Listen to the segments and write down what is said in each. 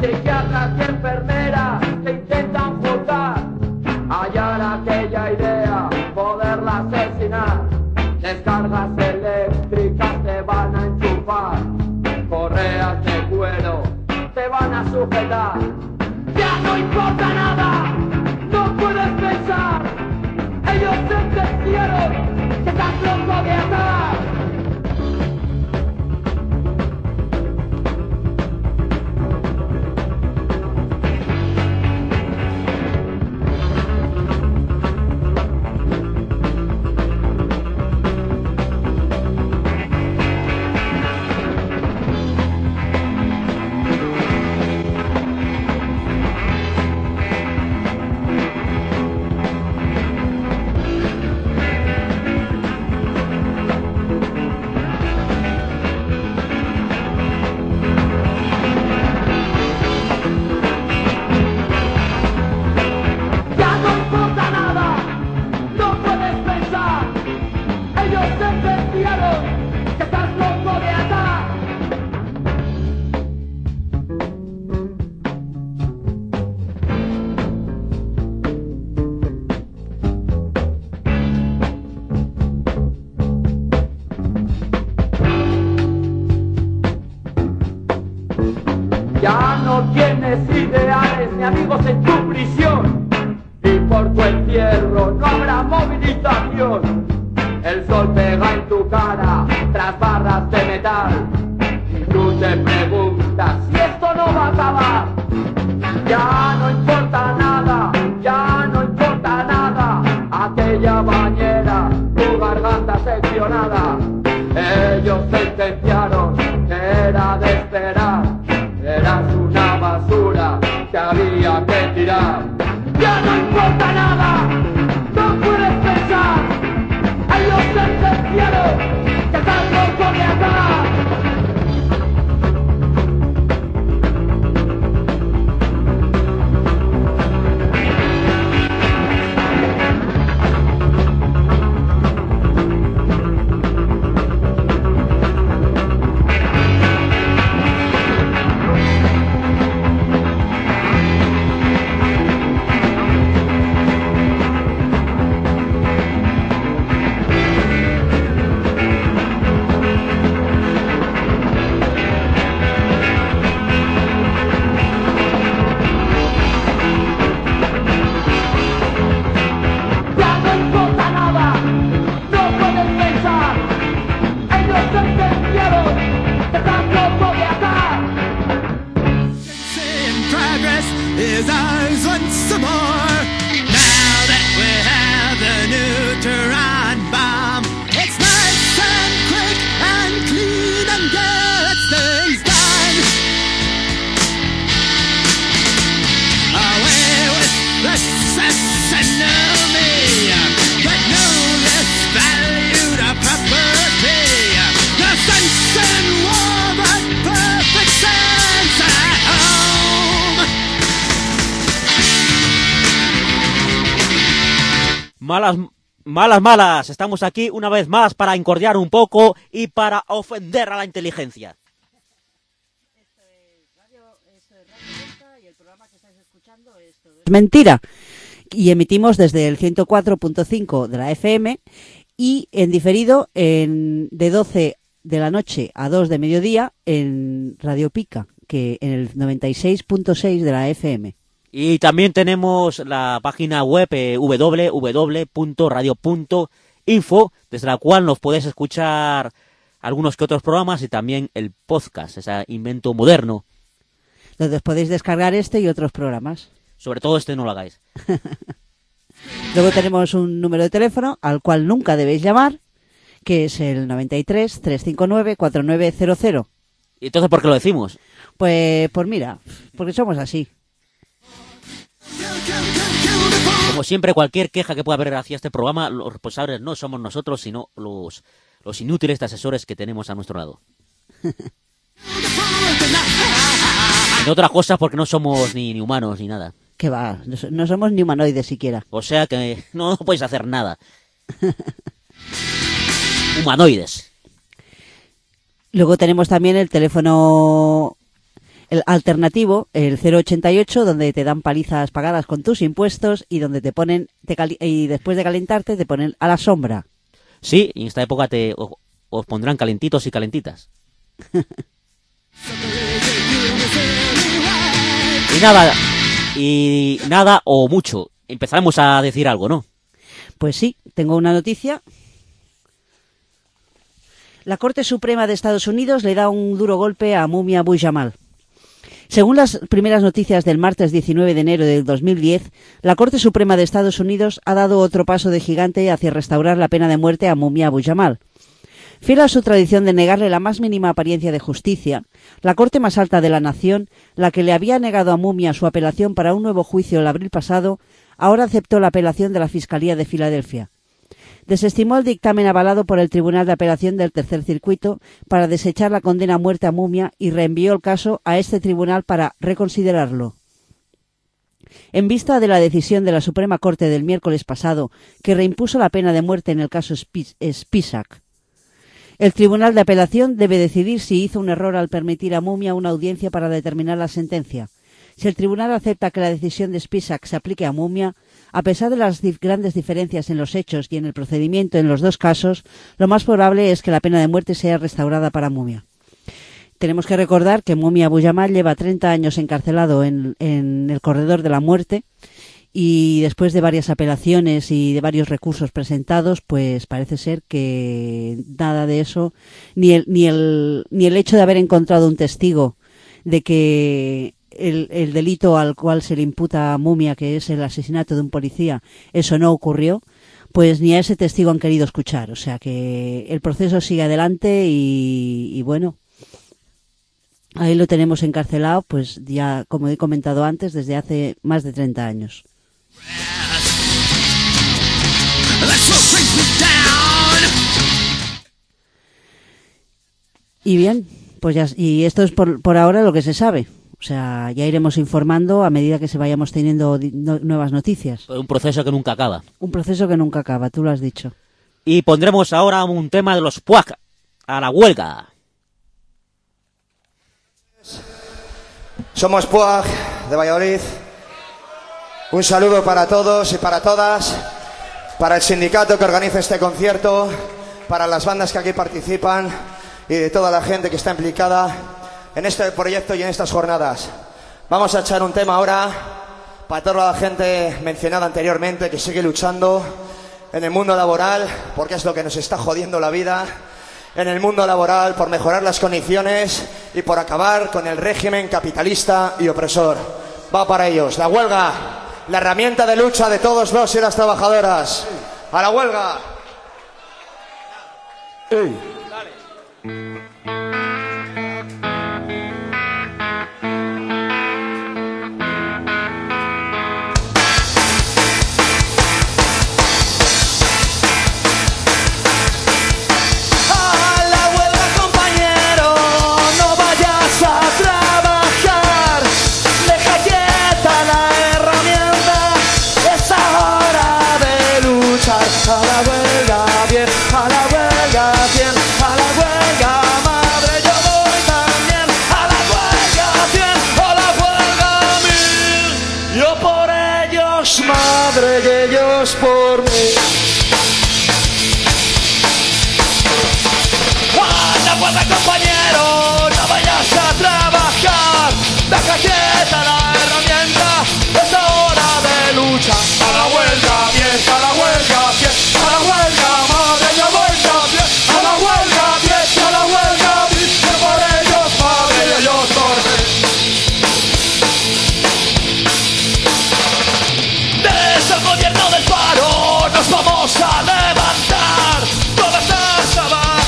psiquiatras y enfermeras que intentan juzgar, hallar aquella idea, poderla asesinar. Descargas eléctricas te van a enchufar, correas de cuero te van a sujetar. Ya no importa nada, no puedes pensar. Ellos sentenciaron que estás loco de atar. Ya no tienes ideales ni amigos en tu prisión, y por tu encierro no habrá movilización. El sol pega en tu cara tras barras de metal, y tú te preguntas si esto no va a acabar. Ya no importa nada, ya no importa nada, aquella bañera, tu garganta seccionada. Ellos sentenciaron que era de esperar, eras una basura que había que tirar. Ya no importa nada, no puedes pensar. Ellos sentenciaron que estás loco de atar. Malas, estamos aquí una vez más para incordiar un poco y para ofender a la inteligencia. Esto es Radio Besta y el programa que estáis escuchando es Mentira. Y emitimos desde el 104.5 de la FM y en diferido de 12 de la noche a 2 de mediodía en Radio Pica, que en el 96.6 de la FM. Y también tenemos la página web www.radio.info, desde la cual nos podéis escuchar algunos que otros programas y también el podcast, ese invento moderno. Donde podéis descargar este y otros programas. Sobre todo este no lo hagáis. Luego tenemos un número de teléfono al cual nunca debéis llamar, que es el 93 359 4900. ¿Y entonces por qué lo decimos? Pues mira, porque somos así. Como siempre, cualquier queja que pueda haber hacia este programa, los responsables no somos nosotros, sino los inútiles de asesores que tenemos a nuestro lado. En otras cosas porque no somos ni humanos ni nada. ¿Qué va? No somos ni humanoides siquiera. O sea que no podéis hacer nada. Humanoides. Luego tenemos también el teléfono El alternativo, el 088, donde te dan palizas pagadas con tus impuestos y donde te ponen, y después de calentarte te ponen a la sombra. Sí, y en esta época os pondrán calentitos y calentitas. Y nada o mucho. Empezaremos a decir algo, ¿no? Pues sí, tengo una noticia. La Corte Suprema de Estados Unidos le da un duro golpe a Mumia Abu-Jamal. Según las primeras noticias del martes 19 de enero del 2010, la Corte Suprema de Estados Unidos ha dado otro paso de gigante hacia restaurar la pena de muerte a Mumia Abu-Jamal. Fiel a su tradición de negarle la más mínima apariencia de justicia, la Corte más alta de la nación, la que le había negado a Mumia su apelación para un nuevo juicio el abril pasado, ahora aceptó la apelación de la Fiscalía de Filadelfia. Desestimó el dictamen avalado por el Tribunal de Apelación del Tercer Circuito para desechar la condena a muerte a Mumia y reenvió el caso a este tribunal para reconsiderarlo. En vista de la decisión de la Suprema Corte del miércoles pasado, que reimpuso la pena de muerte en el caso Spisak, el Tribunal de Apelación debe decidir si hizo un error al permitir a Mumia una audiencia para determinar la sentencia. Si el tribunal acepta que la decisión de Spisak se aplique a Mumia, a pesar de las grandes diferencias en los hechos y en el procedimiento en los dos casos, lo más probable es que la pena de muerte sea restaurada para Mumia. Tenemos que recordar que Mumia Abu-Jamal lleva 30 años encarcelado en el corredor de la muerte y después de varias apelaciones y de varios recursos presentados, pues parece ser que nada de eso, ni el hecho de haber encontrado un testigo de que el delito al cual se le imputa a Mumia, que es el asesinato de un policía, eso no ocurrió, pues ni a ese testigo han querido escuchar. O sea que el proceso sigue adelante y bueno, ahí lo tenemos encarcelado, pues ya, como he comentado antes, desde hace más de 30 años. Y bien, pues ya, y esto es por ahora lo que se sabe. O sea, ya iremos informando a medida que se vayamos teniendo nuevas noticias. Un proceso que nunca acaba. Un proceso que nunca acaba, tú lo has dicho. Y pondremos ahora un tema de los PUAC a la huelga. Somos PUAG de Valladolid. Un saludo para todos y para todas, para el sindicato que organiza este concierto, para las bandas que aquí participan y de toda la gente que está implicada en este proyecto y en estas jornadas. Vamos a echar un tema ahora para toda la gente mencionada anteriormente que sigue luchando en el mundo laboral, porque es lo que nos está jodiendo la vida, en el mundo laboral, por mejorar las condiciones y por acabar con el régimen capitalista y opresor. Va para ellos, la huelga, la herramienta de lucha de todos los y las trabajadoras. ¡A la huelga! Madre, y ellos por mí. ¡Anda, pues, compañero! ¡No vayas a trabajar! ¡Deja quieta la herramienta! ¡Es hora de lucha! ¡A la huelga, bien! ¡A la huelga, bien! ¡A la huelga, madre! ¡Ya huelga, bien! ¡A la huelga, bien! ¡A la huelga, bien! ¡Que por ellos, madre, y ellos por mí! El gobierno del paro nos vamos a levantar. Todas las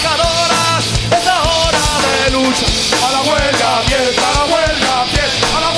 trabajadoras, es la hora de lucha. A la huelga, bien, a la huelga, bien, a la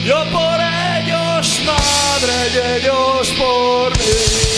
Yo por ellos, madre, y ellos por mí.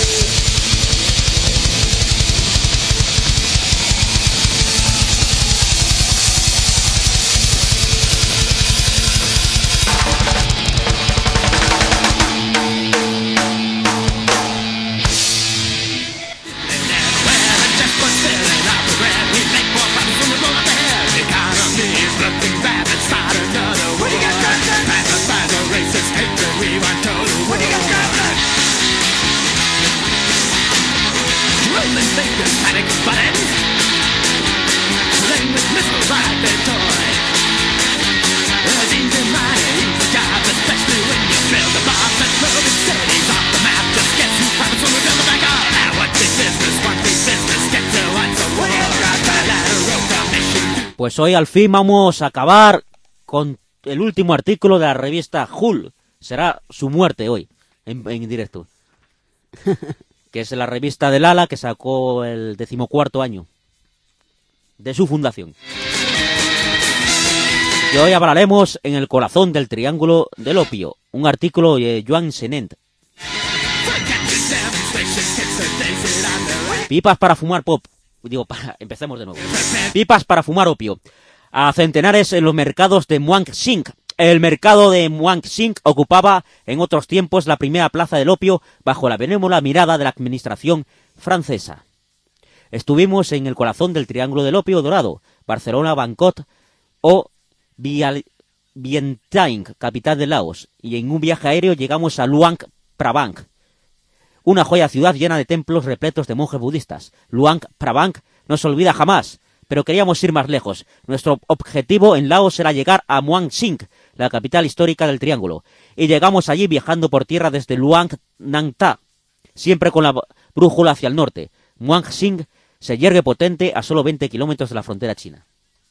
Pues hoy al fin vamos a acabar con el último artículo de la revista Hull. Será su muerte hoy, en directo. Que es la revista del Ala que sacó el 14º año de su fundación. Y hoy hablaremos en el corazón del triángulo del opio, un artículo de Joan Senent. Pipas para fumar pop. Empecemos de nuevo. Pipas para fumar opio. A centenares en los mercados de Muang Sing. El mercado de Muang Sing ocupaba en otros tiempos la primera plaza del opio bajo la benévola mirada de la administración francesa. Estuvimos en el corazón del triángulo del opio dorado, Barcelona, Bangkok o Vientiane, capital de Laos, y en un viaje aéreo llegamos a Luang Prabang, una joya ciudad llena de templos repletos de monjes budistas. Luang Prabang no se olvida jamás, pero queríamos ir más lejos. Nuestro objetivo en Laos era llegar a Muang Sing, la capital histórica del triángulo, y llegamos allí viajando por tierra desde Luang Nang Ta, siempre con la brújula hacia el norte. Muang Sing se yergue potente a solo 20 kilómetros de la frontera china.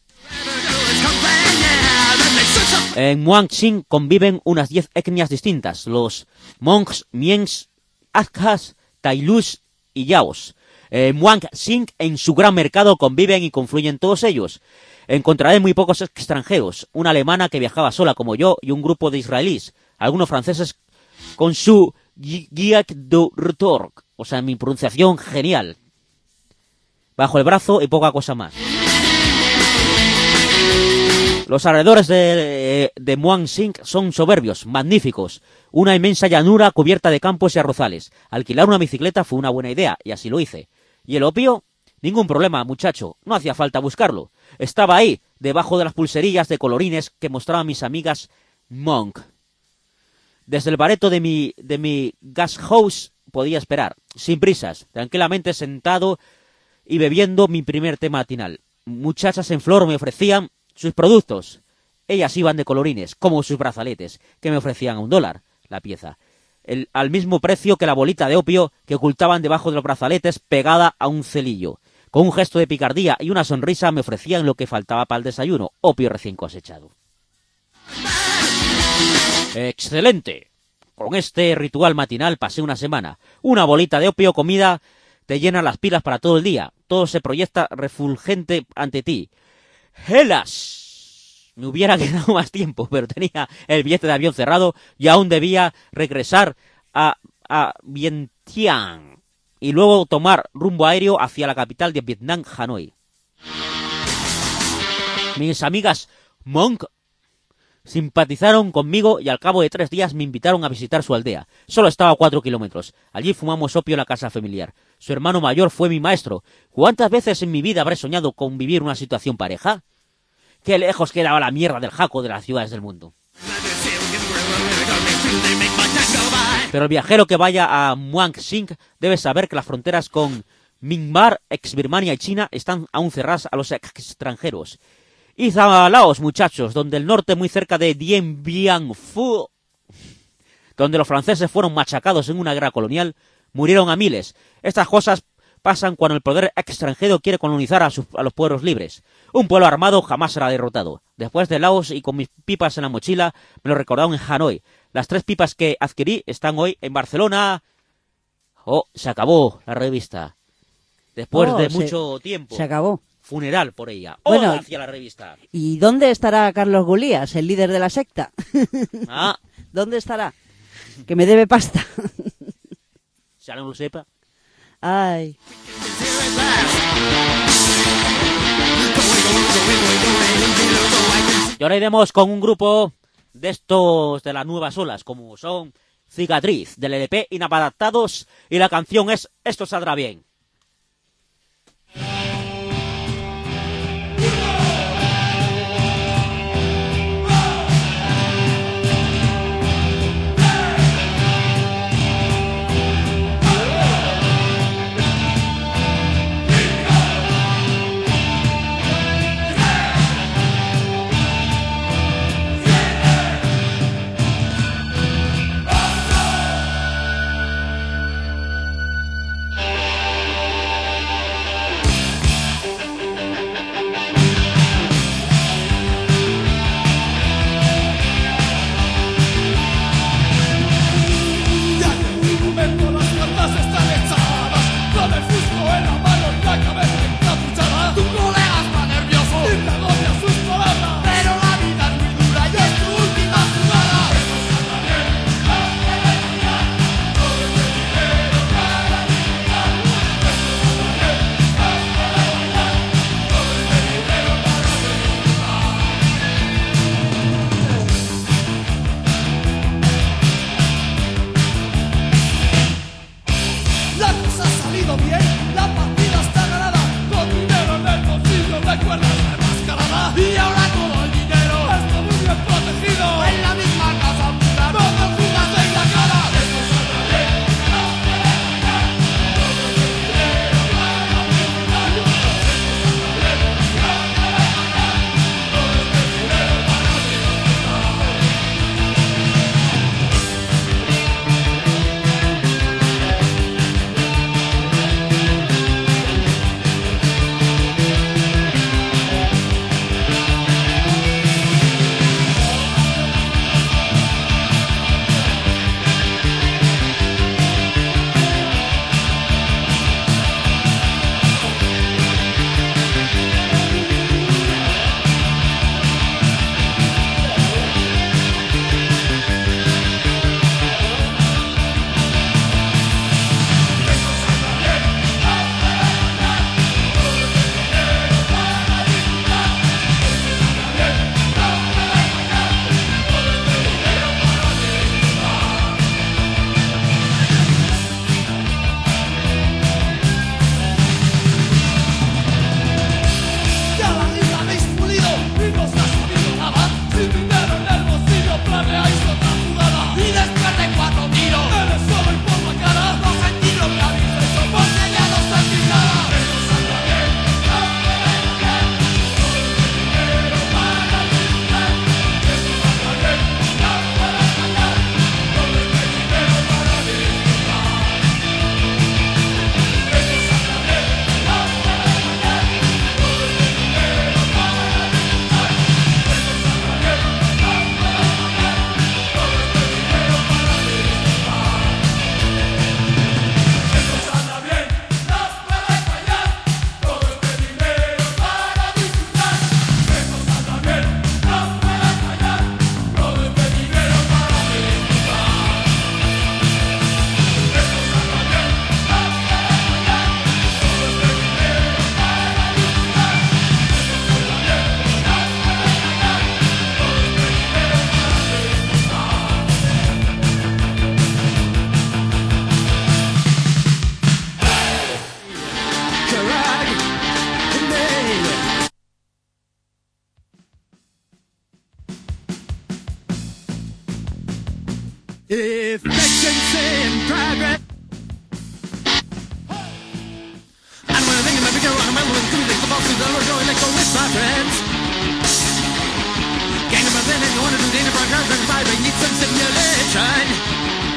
En Muang Sing conviven unas 10 etnias distintas, los Mongs, Miens, Akhas, Tailus y Yaos. Muang Sing en su gran mercado conviven y confluyen todos ellos. Encontraré muy pocos extranjeros, una alemana que viajaba sola como yo y un grupo de israelíes, algunos franceses con su Guiac du Retour, o sea, mi pronunciación genial, bajo el brazo y poca cosa más. Los alrededores de Muang Sing son soberbios, magníficos. Una inmensa llanura cubierta de campos y arrozales. Alquilar una bicicleta fue una buena idea, y así lo hice. ¿Y el opio? Ningún problema, muchacho. No hacía falta buscarlo. Estaba ahí, debajo de las pulserillas de colorines que mostraban mis amigas Monk. Desde el bareto de mi gas house podía esperar, sin prisas, tranquilamente sentado y bebiendo mi primer té matinal. Muchachas en flor me ofrecían sus productos. Ellas iban de colorines, como sus brazaletes, que me ofrecían $1 la pieza, al mismo precio que la bolita de opio que ocultaban debajo de los brazaletes pegada a un celillo. Con un gesto de picardía y una sonrisa me ofrecían lo que faltaba para el desayuno, opio recién cosechado. ¡Excelente! Con este ritual matinal pasé una semana. Una bolita de opio comida te llena las pilas para todo el día. Todo se proyecta refulgente ante ti. ¡Helas! Me hubiera quedado más tiempo, pero tenía el billete de avión cerrado y aún debía regresar a Vientiane y luego tomar rumbo aéreo hacia la capital de Vietnam, Hanoi. Mis amigas Monk simpatizaron conmigo y al cabo de 3 días me invitaron a visitar su aldea. Solo estaba a 4 kilómetros. Allí fumamos opio en la casa familiar. Su hermano mayor fue mi maestro. ¿Cuántas veces en mi vida habré soñado con vivir una situación pareja? Qué lejos quedaba la mierda del jaco de las ciudades del mundo. Pero el viajero que vaya a Muang Sing debe saber que las fronteras con Myanmar, ex-Birmania y China están aún cerradas a los extranjeros. Id a Laos, muchachos, donde el norte, muy cerca de Dien Bien Phu, donde los franceses fueron machacados en una guerra colonial, murieron a miles. Estas cosas pasan cuando el poder extranjero quiere colonizar a los pueblos libres. Un pueblo armado jamás será derrotado. Después de Laos y con mis pipas en la mochila, me lo recordaron en Hanoi. Las 3 pipas que adquirí están hoy en Barcelona. Oh, se acabó la revista. Después de mucho tiempo. Se acabó. funeral por ella. Bueno, Oda hacia la revista. ¿Y dónde estará Carlos Gulías, el líder de la secta? Ah, ¿Dónde estará? Que me debe pasta. si alguien lo sepa. Ay. Y ahora iremos con un grupo de estos de las nuevas olas, como son Cicatriz, del LP Inadaptados, y la canción es Esto saldrá bien. Efficiency in progress. And when I think of my bigger rock, I'm with two legs, the box is over, going like go with my friends. Gang of my men, and you want to do the progress, and five, I need some stimulation.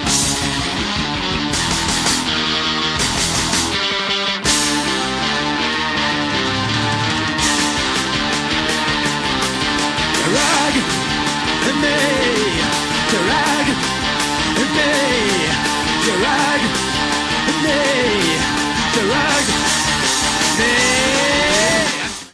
Drag me, drag me, drag me, drag me.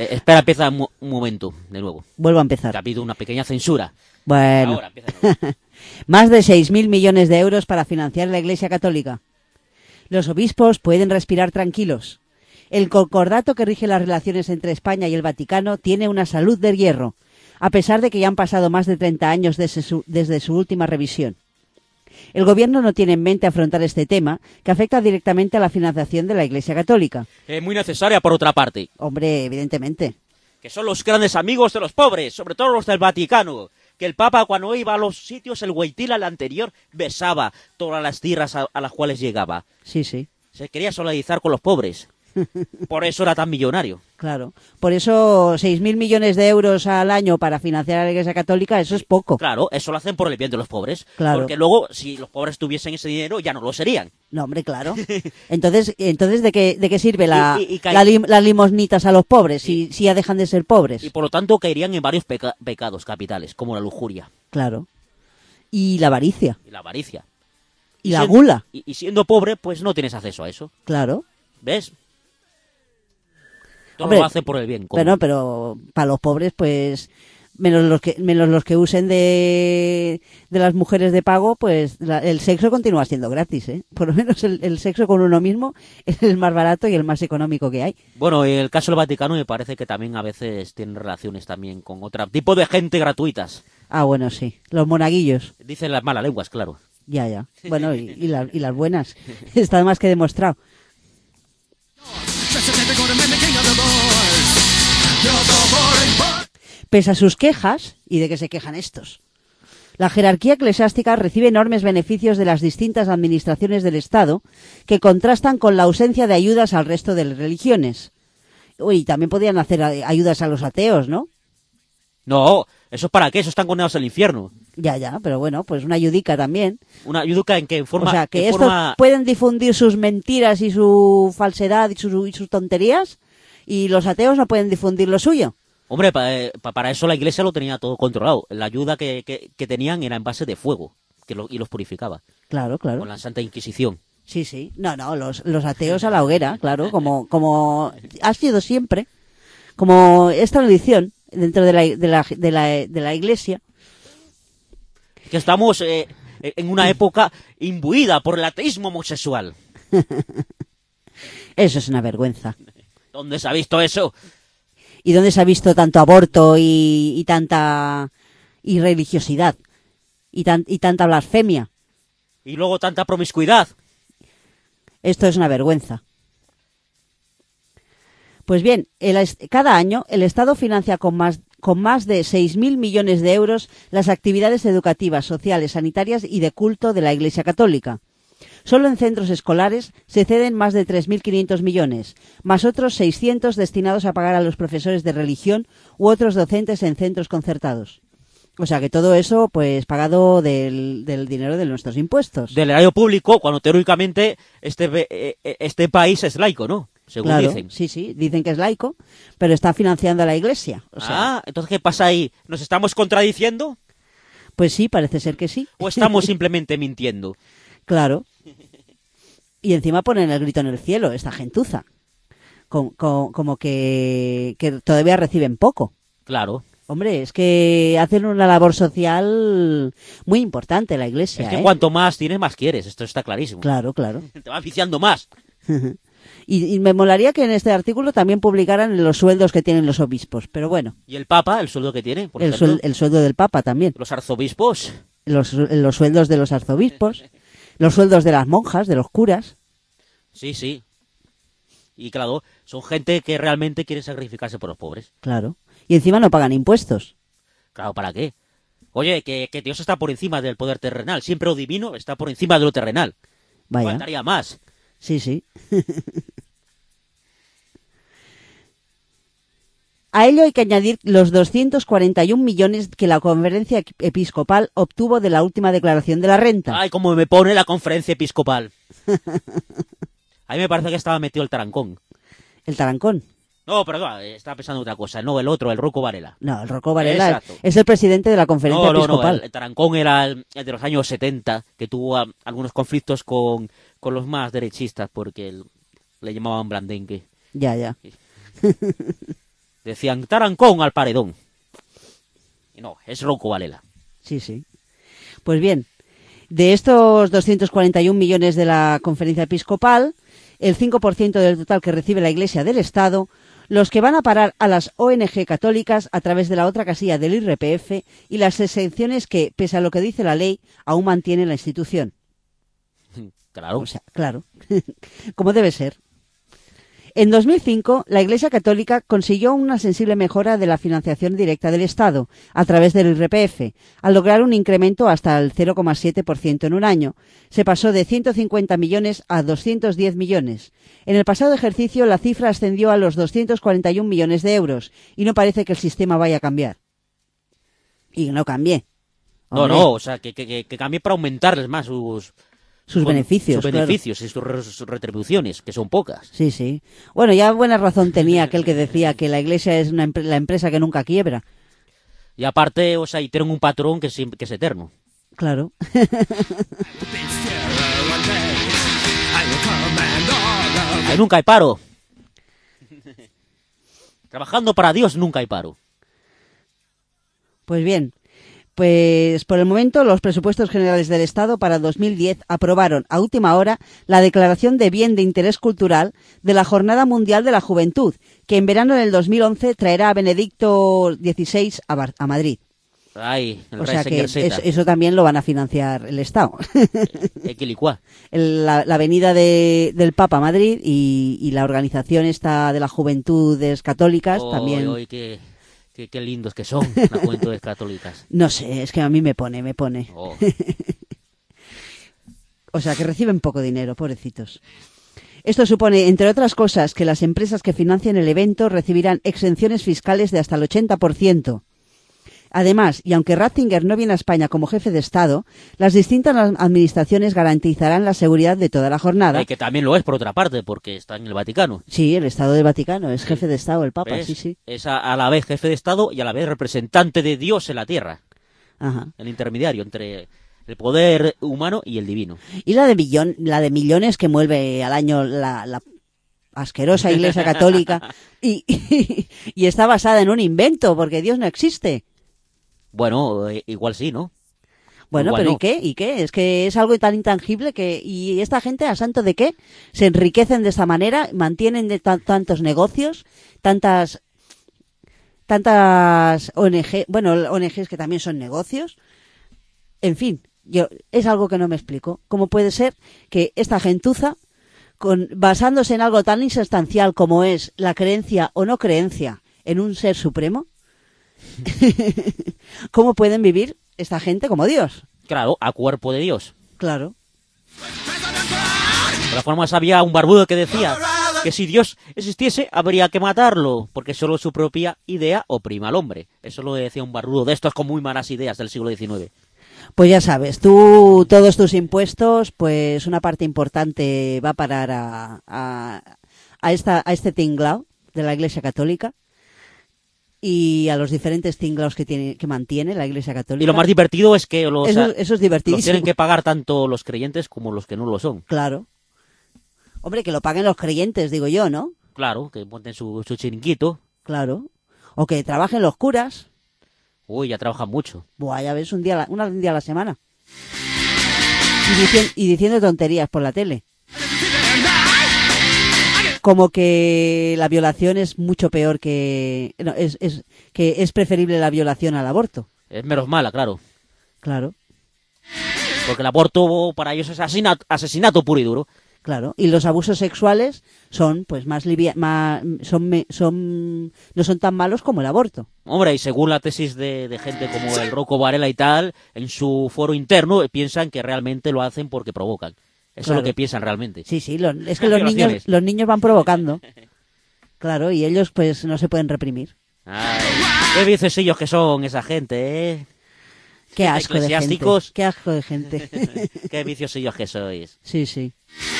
Espera, empieza un momento, de nuevo. Vuelvo a Que empezar. ha habido una pequeña censura. Bueno, Ahora, empieza de nuevo. más de 6.000 millones de euros para financiar la Iglesia Católica. Los obispos pueden respirar tranquilos. El concordato que rige las relaciones entre España y el Vaticano tiene una salud de hierro, a pesar de que ya han pasado más de 30 años desde su última revisión. El gobierno no tiene en mente afrontar este tema, que afecta directamente a la financiación de la Iglesia Católica. Es muy necesaria, por otra parte. Hombre, evidentemente. Que son los grandes amigos de los pobres, sobre todo los del Vaticano. Que el Papa, cuando iba a los sitios, el Wojtyla, el anterior, besaba todas las tierras a las cuales llegaba. Sí, sí, Se quería solidarizar con los pobres. Por eso era tan millonario. claro. Por eso 6.000 millones de euros al año para financiar a la Iglesia Católica, eso es poco. Claro, eso lo hacen por el bien de los pobres. Claro. Porque luego, si los pobres tuviesen ese dinero, ya no lo serían. No, hombre, claro. Entonces ¿de qué sirve Y las limosnitas a los pobres si ya dejan de ser pobres? Y por lo tanto caerían en varios pecados capitales, como la lujuria Claro. Y la avaricia. y la avaricia. Y la siendo- gula. Y siendo pobre, pues no tienes acceso a eso. Claro. ¿Ves? Todo Hombre, lo hace por el bien común. Pero para los pobres, pues, menos los que usen de las mujeres de pago, pues el sexo continúa siendo gratis, ¿eh? Por lo menos el sexo con uno mismo es el más barato y el más económico que hay. Bueno, en el caso del Vaticano me parece que también a veces tienen relaciones también con otro tipo de gente gratuitas. Ah, bueno, sí. Los monaguillos. Dicen las malas lenguas, claro. Ya. Bueno, y las buenas. Está más que demostrado. Pese a sus quejas, ¿y de qué se quejan estos? La jerarquía eclesiástica recibe enormes beneficios de las distintas administraciones del Estado que contrastan con la ausencia de ayudas al resto de las religiones. Uy, también podrían hacer ayudas a los ateos, ¿no? No, ¿eso es para qué? Eso están condenados al infierno. Ya, pero bueno, pues una ayudica también. Una ayuda en que forma... O sea, que en estos forma- pueden difundir sus mentiras y su falsedad y sus tonterías, y los ateos no pueden difundir lo suyo. Hombre, para eso la iglesia lo tenía todo controlado. La ayuda que tenían era en base de fuego y los purificaba. Claro. Con la Santa Inquisición. Sí. No, los ateos a la hoguera, claro, como ha sido siempre, como es tradición dentro de la iglesia. Que estamos en una época imbuida por el ateísmo homosexual. Eso es una vergüenza. ¿Dónde se ha visto eso? ¿Y dónde se ha visto tanto aborto y tanta irreligiosidad y tanta blasfemia? Y luego tanta promiscuidad. Esto es una vergüenza. Pues bien, cada año el Estado financia con más de 6.000 millones de euros las actividades educativas, sociales, sanitarias y de culto de la Iglesia Católica. Solo en centros escolares se ceden más de 3.500 millones, más otros 600 destinados a pagar a los profesores de religión u otros docentes en centros concertados. O sea que todo eso, pues, pagado del dinero de nuestros impuestos. Del erario público, cuando teóricamente este país es laico, ¿no? Según Claro, dicen. sí, dicen que es laico, pero está financiando a la Iglesia. O sea, Entonces, ¿qué pasa ahí? ¿Nos estamos contradiciendo? pues sí, parece ser que sí. ¿O estamos simplemente mintiendo? Claro. Y encima ponen el grito en el cielo, esta gentuza. Como que todavía reciben poco. Claro. Hombre, es que hacen una labor social muy importante la Iglesia, Es que ¿eh? cuanto más tienes, más quieres. Esto está clarísimo. Claro. Te vas viciando más. Y me molaría que en este artículo también publicaran los sueldos que tienen los obispos. Pero bueno, ¿Y el Papa, el sueldo que tiene? Por el ejemplo? sueldo del Papa también. Los arzobispos. Los sueldos de los arzobispos. Los sueldos de las monjas, de los curas. Sí. Y claro, son gente que realmente quiere sacrificarse por los pobres. Claro. Y encima no pagan impuestos. Claro, ¿para qué? Oye, que Dios está por encima del poder terrenal. Siempre lo divino está por encima de lo terrenal. Vaya. Faltaría más. Sí. A ello hay que añadir los 241 millones que la Conferencia Episcopal obtuvo de la última declaración de la renta. Ay, como me pone la conferencia episcopal. A mí me parece que estaba metido el tarancón. El tarancón. No, perdón, estaba pensando en otra cosa. No, el otro, el Rocco Varela. No, el Rocco Varela Exacto. es el presidente de la Conferencia No, Episcopal. el tarancón era el de los años 70, que tuvo algunos conflictos con los más derechistas, porque le llamaban blandengue. Ya. Decían Tarancón al paredón. Y no, es Rouco Varela. Sí, sí. Pues bien, de estos 241 millones de la Conferencia Episcopal, el 5% del total que recibe la Iglesia del Estado, los que van a parar a las ONG católicas a través de la otra casilla del IRPF y las exenciones que, pese a lo que dice la ley, aún mantiene la institución. Claro. O sea, claro, como debe ser. En 2005, la Iglesia Católica consiguió una sensible mejora de la financiación directa del Estado a través del IRPF, al lograr un incremento hasta el 0,7% en un año. Se pasó de 150 millones a 210 millones. En el pasado ejercicio, la cifra ascendió a los 241 millones de euros y no parece que el sistema vaya a cambiar. Y no cambie. No, o sea, que cambie para aumentarles más sus beneficios. Sus beneficios y sus retribuciones, que son pocas. Sí, sí. Bueno, ya buena razón tenía aquel que decía que la Iglesia es la empresa que nunca quiebra. Y aparte, o sea, y tienen un patrón que es eterno. Claro. Ahí nunca hay paro. Trabajando para Dios nunca hay paro. Pues bien. Pues por el momento los presupuestos generales del Estado para 2010 aprobaron a última hora la declaración de bien de interés cultural de la Jornada Mundial de la Juventud, que en verano del 2011 traerá a Benedicto XVI a Madrid. Ay, el o rey sea que señor Z. eso también lo van a financiar el Estado. Equilicua. La venida del Papa a Madrid y la organización esta de las Juventudes Católicas también. Oy, qué lindos que son las Juventudes Católicas. No sé, es que a mí me pone. Oh. O sea, que reciben poco dinero, pobrecitos. Esto supone, entre otras cosas, que las empresas que financien el evento recibirán exenciones fiscales de hasta el 80%. Además, y aunque Ratzinger no viene a España como jefe de Estado, las distintas administraciones garantizarán la seguridad de toda la jornada. Que también lo es, por otra parte, porque está en el Vaticano. Sí, el Estado del Vaticano es jefe de Estado, el Papa, ¿Ves? sí. Es a la vez jefe de Estado y a la vez representante de Dios en la tierra. Ajá. El intermediario entre el poder humano y el divino. Y la de millones que mueve al año la asquerosa Iglesia Católica y está basada en un invento, porque Dios no existe. Bueno, igual sí, ¿no? Bueno, igual pero no. ¿y qué? ¿Y qué? Es que es algo tan intangible que... ¿Y esta gente, a santo de qué? Se enriquecen de esta manera, mantienen de tantos negocios, tantas ONG... Bueno, ONGs que también son negocios. En fin, es algo que no me explico. ¿Cómo puede ser que esta gentuza, basándose en algo tan insustancial como es la creencia o no creencia en un ser supremo, ¿cómo pueden vivir esta gente como Dios? Claro, a cuerpo de Dios. Claro. De todas formas, había un barbudo que decía que si Dios existiese, habría que matarlo, porque solo su propia idea oprime al hombre. Eso lo decía un barbudo de estos con muy malas ideas del siglo XIX. Pues ya sabes, todos tus impuestos, pues una parte importante va a parar a este tinglao de la Iglesia Católica y a los diferentes tinglaos que mantiene la Iglesia Católica. Y lo más divertido es que eso es divertidísimo. los tienen que pagar tanto los creyentes como los que no lo son. Claro. Hombre, que lo paguen los creyentes, digo yo, ¿no? Claro, que monten su chiringuito. Claro. O que trabajen los curas. Uy, ya trabajan mucho. Buah, ya ves, un día a la semana. Y diciendo tonterías por la tele. Como que la violación es mucho peor que... No, que es preferible la violación al aborto. Es menos mala, claro. Claro. Porque el aborto para ellos es asesinato puro y duro. Claro. Y los abusos sexuales son pues no son tan malos como el aborto. Hombre, y según la tesis de gente como el Rouco Varela y tal, en su foro interno piensan que realmente lo hacen porque provocan. Eso Claro. es lo que piensan realmente. Sí, es que los niños van provocando. Claro, y ellos pues no se pueden reprimir. Ay, qué viececillos que son esa gente, ¿eh? Qué asco de gente. Eclesiásticos. Qué asco de gente. Qué viciosillos que sois. Sí, sí.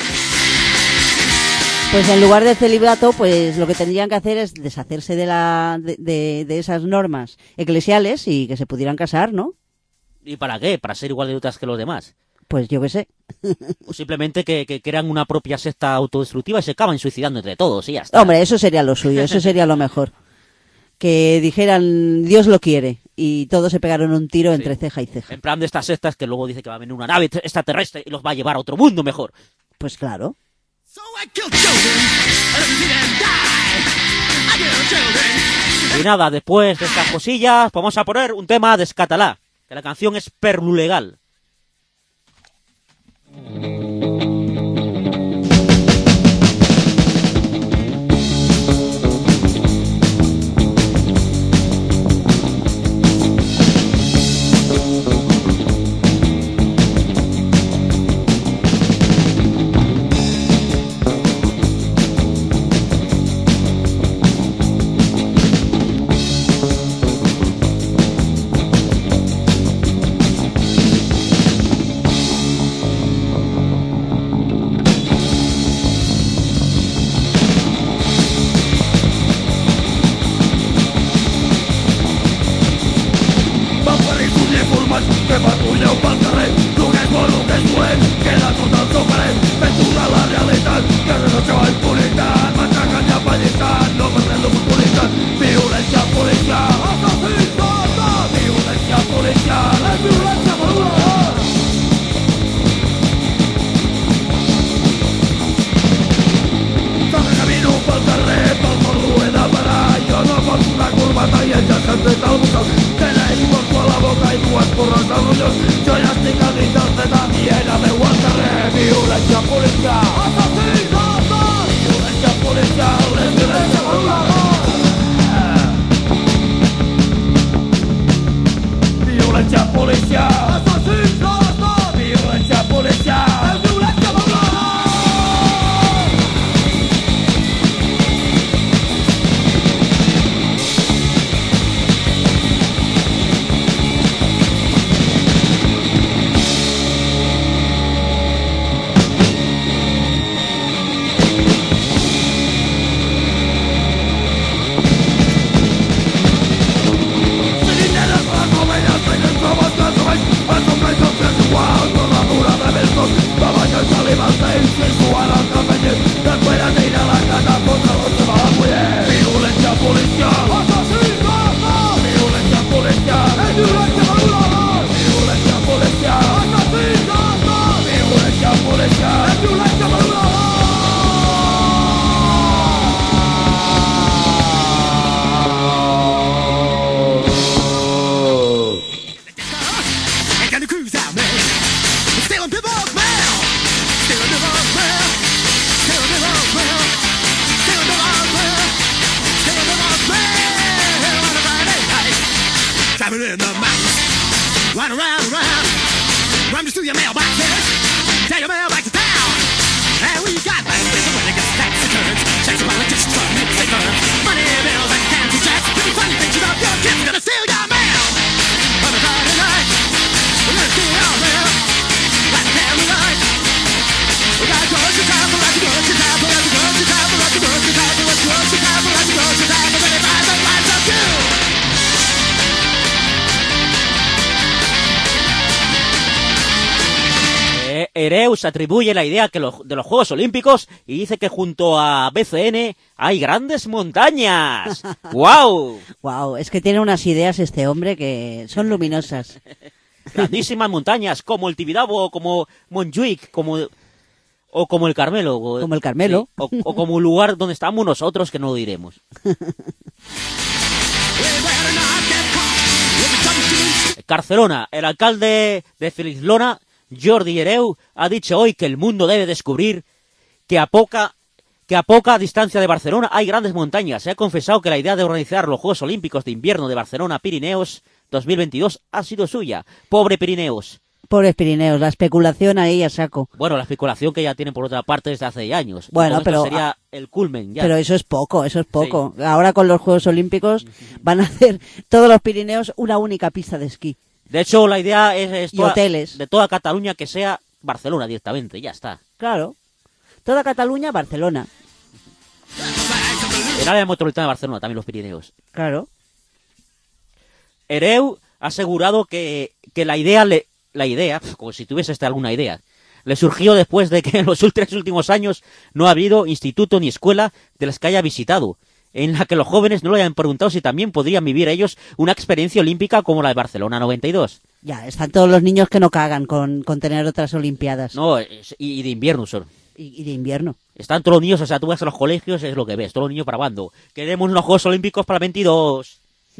Pues en lugar de celibato, pues lo que tendrían que hacer es deshacerse de esas normas eclesiales y que se pudieran casar, ¿no? ¿Y para qué? ¿Para ser igual de dutas que los demás? Pues yo qué sé. O simplemente que crean una propia secta autodestructiva y se acaban suicidando entre todos y ya está. Hombre, eso sería lo suyo, eso sería lo mejor. que dijeran Dios lo quiere y todos se pegaron un tiro entre ceja y ceja. En plan de estas sectas que luego dice que va a venir una nave extraterrestre y los va a llevar a otro mundo mejor. Pues claro. Y nada, después de estas cosillas vamos a poner un tema de Escatalá, que la canción es Perlulegal. Ereus atribuye la idea de los Juegos Olímpicos y dice que junto a BCN hay grandes montañas. ¡Guau! Wow, es que tiene unas ideas este hombre que son luminosas. Grandísimas montañas, como el Tibidabo, como Montjuic, o como el Carmelo. Como el Carmelo. Sí, o como un lugar donde estamos nosotros, que no lo diremos. Barcelona, el alcalde de Felizlona, Jordi Hereu, ha dicho hoy que el mundo debe descubrir que a poca distancia de Barcelona hay grandes montañas. Se ha confesado que la idea de organizar los Juegos Olímpicos de Invierno de Barcelona Pirineos 2022 ha sido suya. Pobre Pirineos. Pobres Pirineos, la especulación ahí a saco. Bueno, la especulación que ya tienen por otra parte desde hace años. Bueno, pero sería el culmen ya. Pero eso es poco, eso es poco. Sí. Ahora con los Juegos Olímpicos van a hacer todos los Pirineos una única pista de esquí. De hecho, la idea es y hoteles. De toda Cataluña que sea Barcelona directamente, ya está. Claro. Toda Cataluña, Barcelona. El área metropolitana de Barcelona, también los Pirineos. Claro. Hereu ha asegurado que la idea, como si tuviese alguna idea, le surgió después de que en los 3 últimos años no ha habido instituto ni escuela de las que haya visitado. en la que los jóvenes no le hayan preguntado si también podrían vivir ellos una experiencia olímpica como la de Barcelona 92. Ya, están todos los niños que no cagan con tener otras olimpiadas. No, y de invierno son. Y de invierno. Están todos los niños, o sea, tú vas a los colegios, es lo que ves, todos los niños bravando. Queremos unos Juegos Olímpicos para el 22.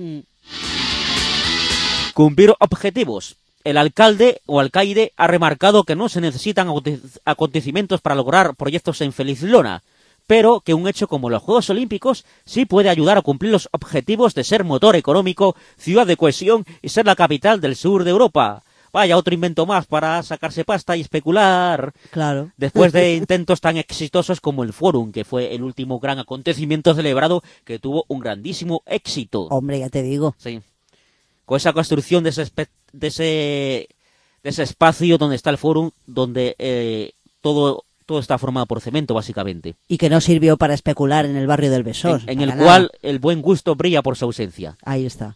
Cumplir objetivos. El alcalde o alcaide ha remarcado que no se necesitan acontecimientos para lograr proyectos en Felizlona, pero que un hecho como los Juegos Olímpicos sí puede ayudar a cumplir los objetivos de ser motor económico, ciudad de cohesión y ser la capital del sur de Europa. Vaya, otro invento más para sacarse pasta y especular. Claro. Después de intentos tan exitosos como el Fórum, que fue el último gran acontecimiento celebrado que tuvo un grandísimo éxito. Hombre, ya te digo. Sí. Con esa construcción de ese espacio donde está el Fórum, donde todo está formado por cemento, básicamente. Y que no sirvió para especular en el barrio del Besós. En el cual el buen gusto brilla por su ausencia. Ahí está.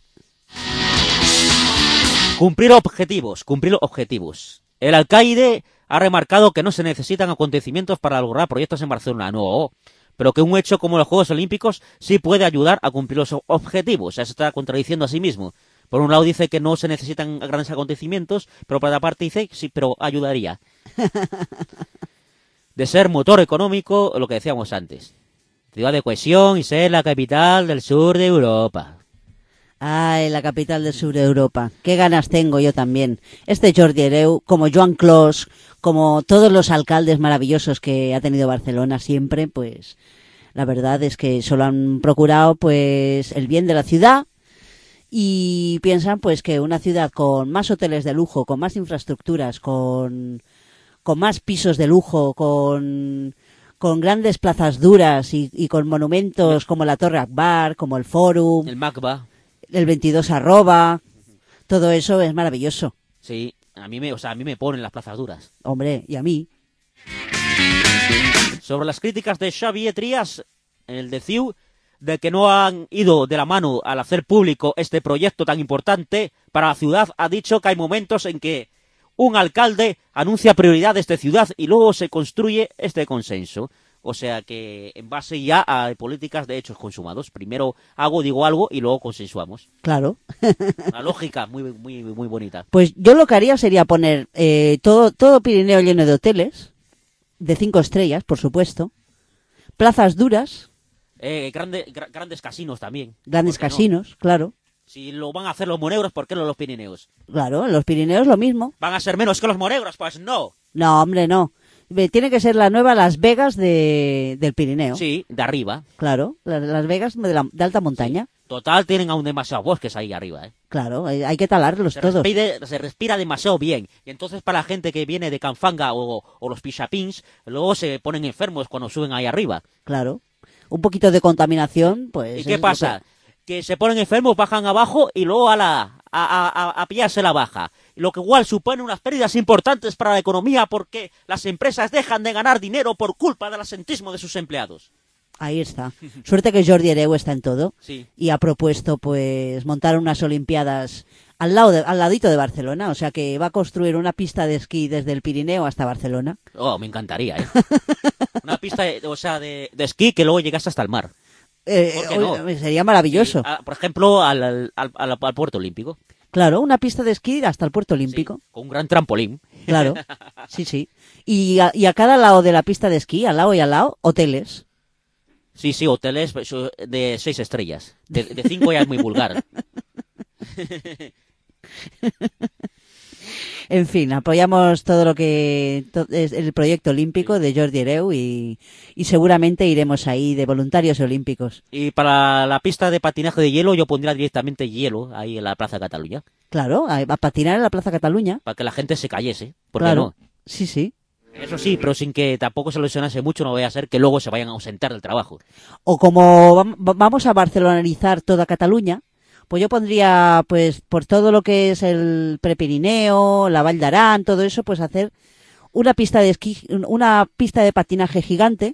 Cumplir objetivos. El alcaide ha remarcado que no se necesitan acontecimientos para lograr proyectos en Barcelona. No, pero que un hecho como los Juegos Olímpicos sí puede ayudar a cumplir los objetivos. O sea, se está contradiciendo a sí mismo. Por un lado dice que no se necesitan grandes acontecimientos, pero por otra parte dice sí, pero ayudaría. De ser motor económico, lo que decíamos antes. Ciudad de cohesión y ser la capital del sur de Europa. Ay, la capital del sur de Europa. Qué ganas tengo yo también. Este Jordi Hereu, como Joan Clos, como todos los alcaldes maravillosos que ha tenido Barcelona siempre, pues la verdad es que solo han procurado pues el bien de la ciudad y piensan pues que una ciudad con más hoteles de lujo, con más infraestructuras, con más pisos de lujo, con grandes plazas duras y con monumentos como la Torre Akbar, como el Fórum, el MACBA, el 22 arroba, todo eso es maravilloso. Sí, a mí me ponen las plazas duras. Hombre, y a mí. Sobre las críticas de Xavier Trias, el de CIU, de que no han ido de la mano al hacer público este proyecto tan importante para la ciudad, ha dicho que hay momentos en que un alcalde anuncia prioridades de ciudad y luego se construye este consenso. O sea que en base ya a políticas de hechos consumados. Primero digo algo y luego consensuamos. Claro. Una lógica muy, muy, muy bonita. Pues yo lo que haría sería poner todo Pirineo lleno de hoteles, de 5 estrellas, por supuesto, plazas duras. Grandes casinos también. Grandes casinos, no? Claro. Si lo van a hacer los monegros, ¿por qué no los Pirineos? Claro, en los Pirineos lo mismo. ¿Van a ser menos que los monegros? Pues no. No, hombre, no. Tiene que ser la nueva Las Vegas del Pirineo. Sí, de arriba. Claro, Las Vegas de alta montaña. Sí. Total, tienen aún demasiados bosques ahí arriba, ¿eh? Claro, hay que talarlos todos. Se respira demasiado bien. Y entonces para la gente que viene de Canfanga o los Pixapins, luego se ponen enfermos cuando suben ahí arriba. Claro. Un poquito de contaminación, pues... ¿Y qué pasa? Que se ponen enfermos, bajan abajo y luego a pillarse la baja. Lo que igual supone unas pérdidas importantes para la economía porque las empresas dejan de ganar dinero por culpa del asentismo de sus empleados. Ahí está. Suerte que Jordi Hereu está en todo. Sí. Y ha propuesto pues montar unas Olimpiadas al ladito de Barcelona. O sea que va a construir una pista de esquí desde el Pirineo hasta Barcelona. Oh, me encantaría, ¿eh? Una pista de esquí que luego llegase hasta el mar. ¿Por qué no? Sería maravilloso. Sí, por ejemplo, al Puerto Olímpico. Claro, una pista de esquí hasta el Puerto Olímpico. Sí, con un gran trampolín. Claro, sí. Y a cada lado de la pista de esquí, al lado y al lado, hoteles. Sí, hoteles de 6 estrellas. De 5 ya es muy vulgar. En fin, apoyamos todo lo que es el proyecto olímpico de Jordi Hereu y seguramente iremos ahí de voluntarios olímpicos. Y para la pista de patinaje de hielo yo pondría directamente hielo ahí en la Plaza Cataluña. Claro, a patinar en la Plaza Cataluña. Para que la gente se cayese. ¿Por claro. qué no? Sí. Eso sí, pero sin que tampoco se lesionase mucho, no vaya a ser que luego se vayan a ausentar del trabajo. O como vamos a barcelonizar toda Cataluña, pues yo pondría, pues, por todo lo que es el Prepirineo, la Vall d'Aran, todo eso, pues hacer una pista de esquí, una pista de patinaje gigante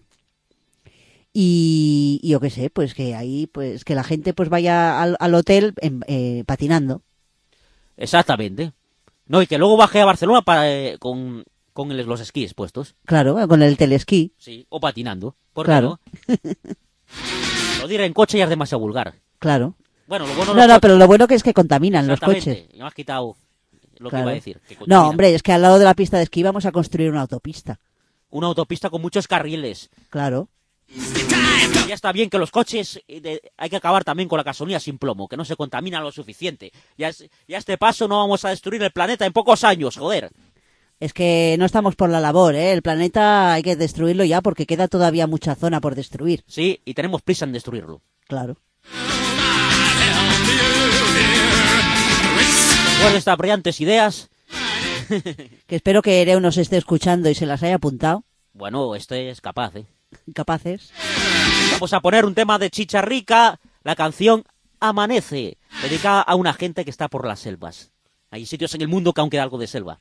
y yo qué sé, pues que ahí, pues que la gente pues vaya al hotel patinando. Exactamente. No, y que luego baje a Barcelona con los esquís puestos. Claro, con el telesquí. Sí, o patinando. ¿Por claro. qué no? de ir en coche ya es demasiado vulgar. Claro. Bueno, lo bueno No, pero lo bueno que es que contaminan los coches. Exactamente. Me has quitado lo que Claro. iba a decir. Que No, contaminan. hombre, es que al lado de la pista de esquí vamos a construir una autopista. Una autopista con muchos carriles. Claro. Ya está bien que los coches, hay que acabar también con la gasolina sin plomo, que no se contamina lo suficiente. Ya a este paso no vamos a destruir el planeta en pocos años, joder. Es que no estamos por la labor, ¿eh? El planeta hay que destruirlo ya porque queda todavía mucha zona por destruir. Sí, y tenemos prisa en destruirlo. Claro. Después de estas brillantes ideas, Que espero que Ereu nos esté escuchando y se las haya apuntado. bueno, este es capaz, ¿eh? Capaces. Vamos a poner un tema de Chicha Rica, la canción Amanece, dedicada a una gente que está por las selvas. Hay sitios en el mundo que aún queda algo de selva.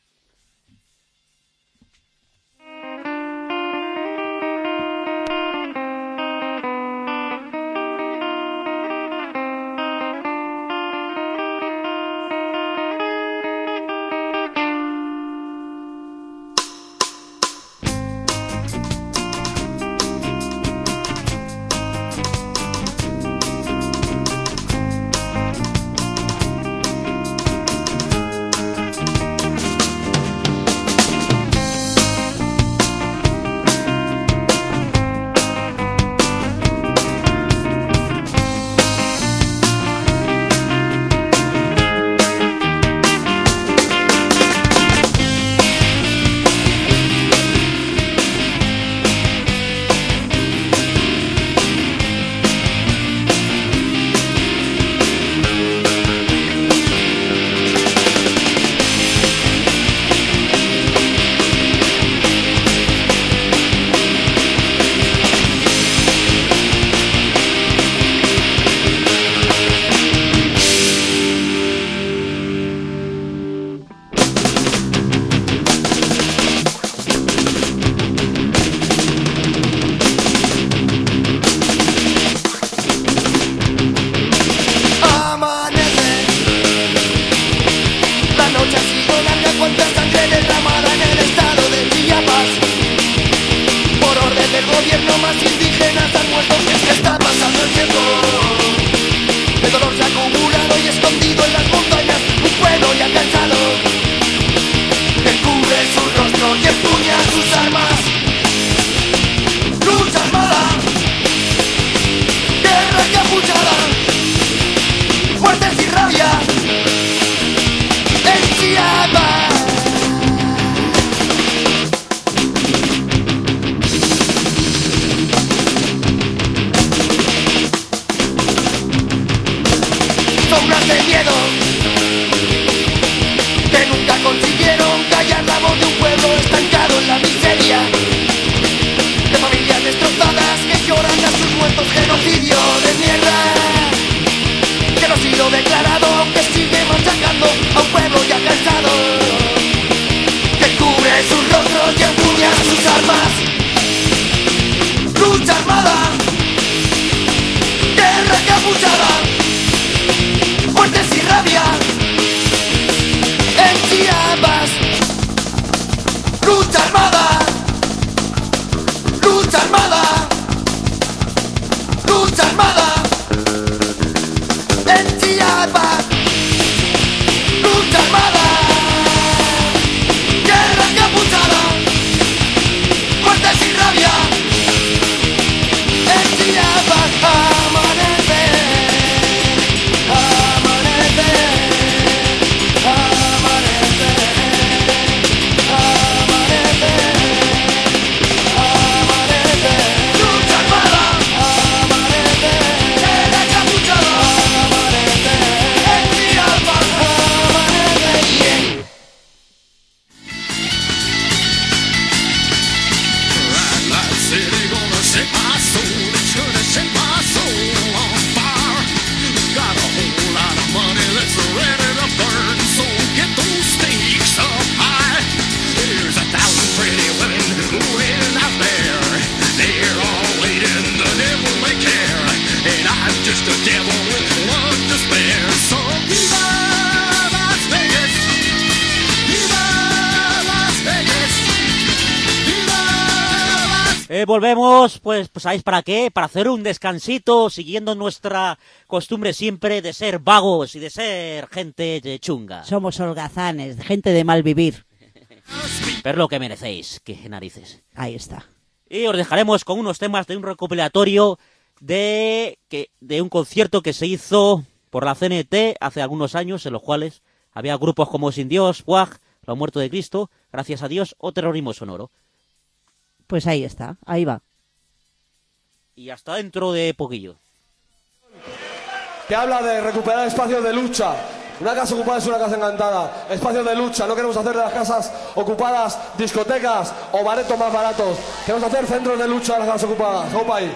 Volvemos, pues ¿sabéis para qué? Para hacer un descansito, siguiendo nuestra costumbre siempre de ser vagos y de ser gente de chunga. Somos holgazanes, gente de mal vivir. Pero lo que merecéis, qué narices. Ahí está. Y os dejaremos con unos temas de un recopilatorio de un concierto que se hizo por la CNT hace algunos años, en los cuales había grupos como Sin Dios, Puag, Los Muertos de Cristo, Gracias a Dios o Terrorismo Sonoro. Pues ahí está, ahí va. Y hasta dentro de poquillo. Que habla de recuperar espacios de lucha. Una casa ocupada es una casa encantada. Espacios de lucha. No queremos hacer de las casas ocupadas discotecas o baretos más baratos. Queremos hacer centros de lucha de las casas ocupadas. Opa ahí.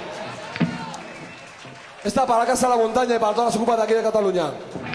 Esta para la Casa de la Montaña y para todas las ocupadas de aquí de Cataluña.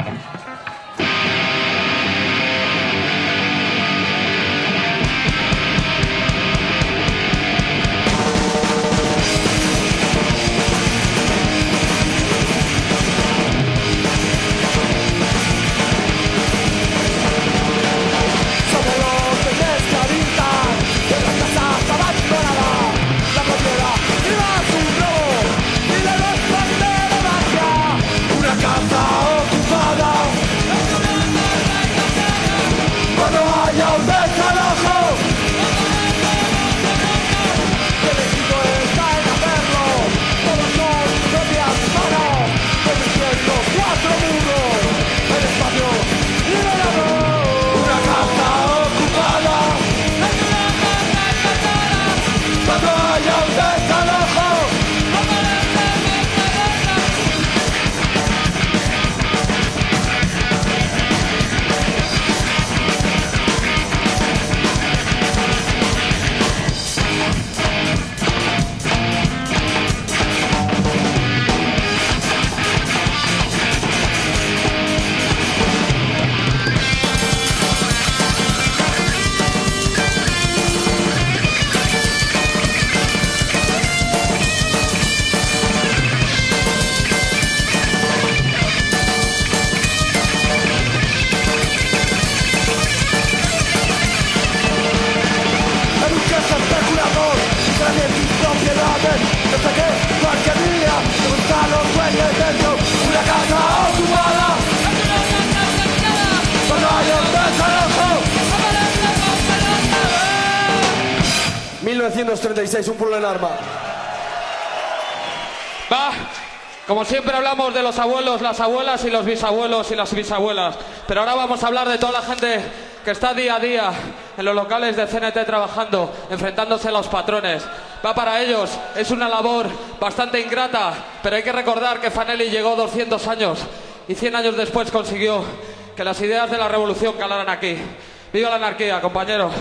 Un pueblo en arma. Va, como siempre hablamos de los abuelos, las abuelas y los bisabuelos y las bisabuelas, pero ahora vamos a hablar de toda la gente que está día a día en los locales de CNT trabajando, enfrentándose a los patrones. Va para ellos, es una labor bastante ingrata, pero hay que recordar que Fanelli llegó 200 años y 100 años después consiguió que las ideas de la revolución calaran aquí. ¡Viva la anarquía, compañeros!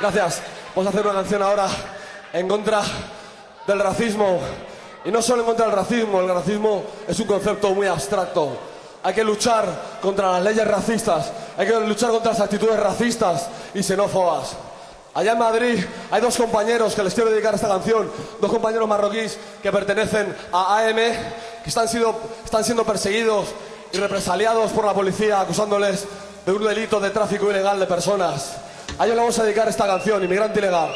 Gracias. Vamos a hacer una canción ahora en contra del racismo. Y no solo en contra del racismo. El racismo es un concepto muy abstracto. Hay que luchar contra las leyes racistas. Hay que luchar contra las actitudes racistas y xenófobas. Allá en Madrid hay dos compañeros que les quiero dedicar esta canción. Dos compañeros marroquíes que pertenecen a AM, que están siendo perseguidos y represaliados por la policía, acusándoles de un delito de tráfico ilegal de personas. A ellos le vamos a dedicar esta canción, Inmigrante Ilegal.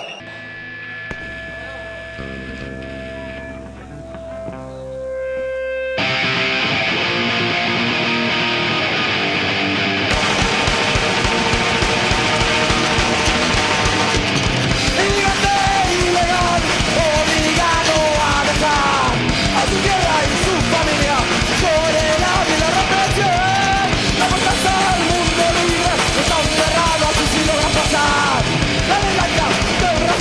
Del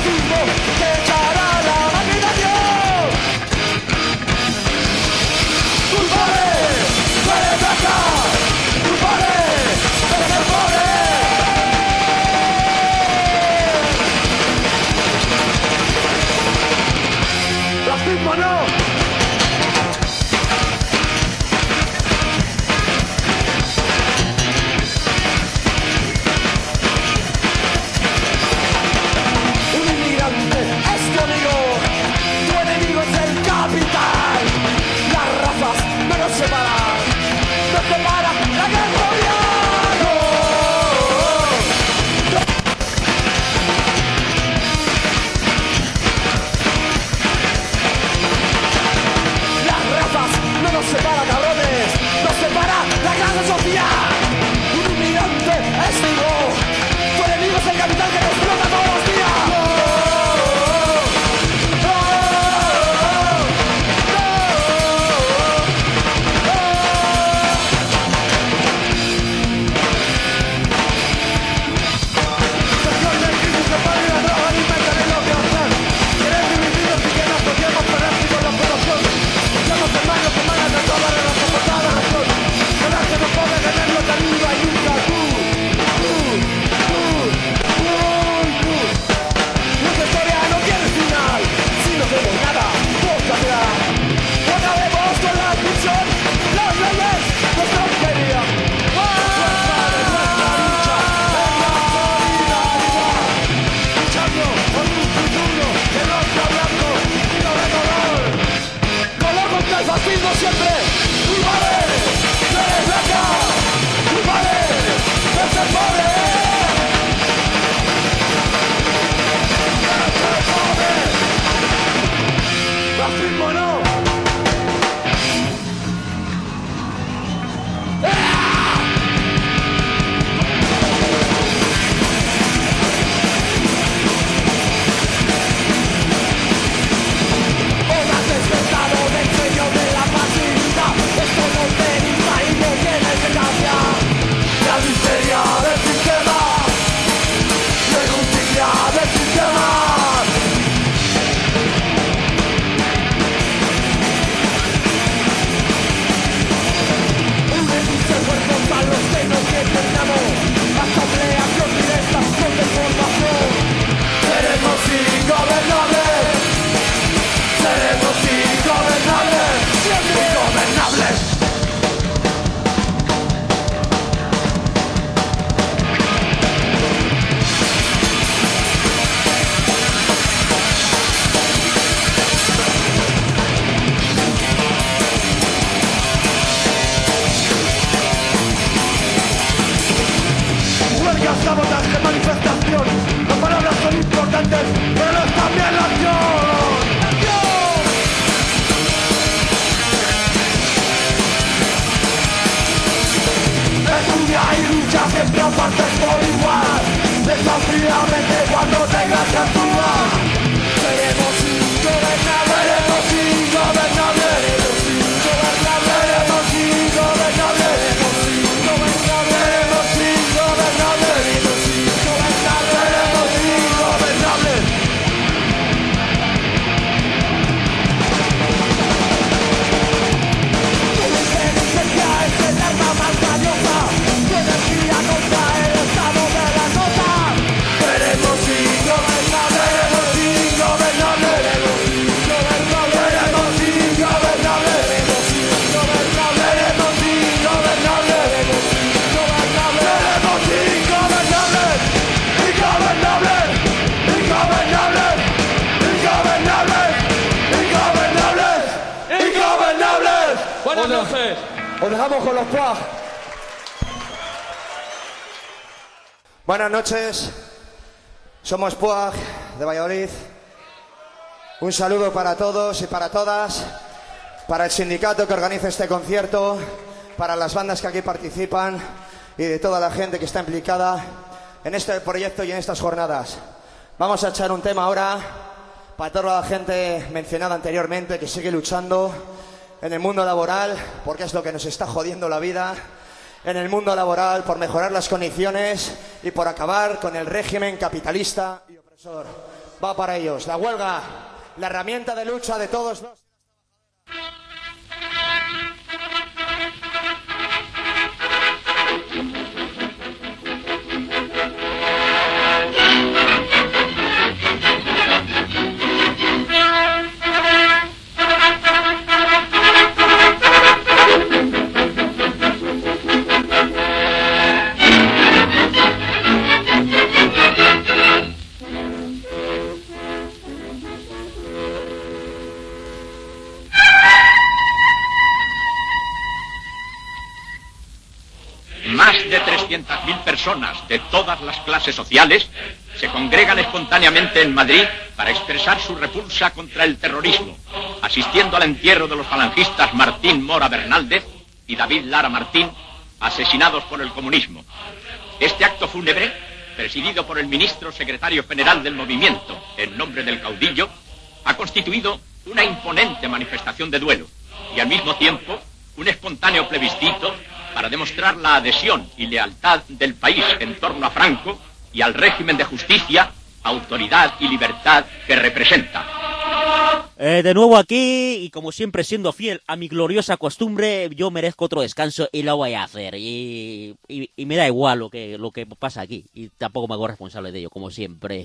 entonces. Os dejamos con los Puag. Buenas noches, somos Puag de Valladolid. Un saludo para todos y para todas, para el sindicato que organiza este concierto, para las bandas que aquí participan y de toda la gente que está implicada en este proyecto y en estas jornadas. Vamos a echar un tema ahora para toda la gente mencionada anteriormente que sigue luchando en el mundo laboral, porque es lo que nos está jodiendo la vida, en el mundo laboral, por mejorar las condiciones y por acabar con el régimen capitalista y opresor. Va para ellos. La huelga, la herramienta de lucha de todos los... Más de 300.000 personas de todas las clases sociales se congregan espontáneamente en Madrid para expresar su repulsa contra el terrorismo, asistiendo al entierro de los falangistas Martín Mora Bernaldez y David Lara Martín, asesinados por el comunismo. Este acto fúnebre, presidido por el ministro secretario general del movimiento, en nombre del caudillo, ha constituido una imponente manifestación de duelo y al mismo tiempo un espontáneo plebiscito para demostrar la adhesión y lealtad del país en torno a Franco y al régimen de justicia, autoridad y libertad que representa. De nuevo aquí, y como siempre siendo fiel a mi gloriosa costumbre, yo merezco otro descanso y lo voy a hacer. Y me da igual lo que pasa aquí, y tampoco me hago responsable de ello, como siempre.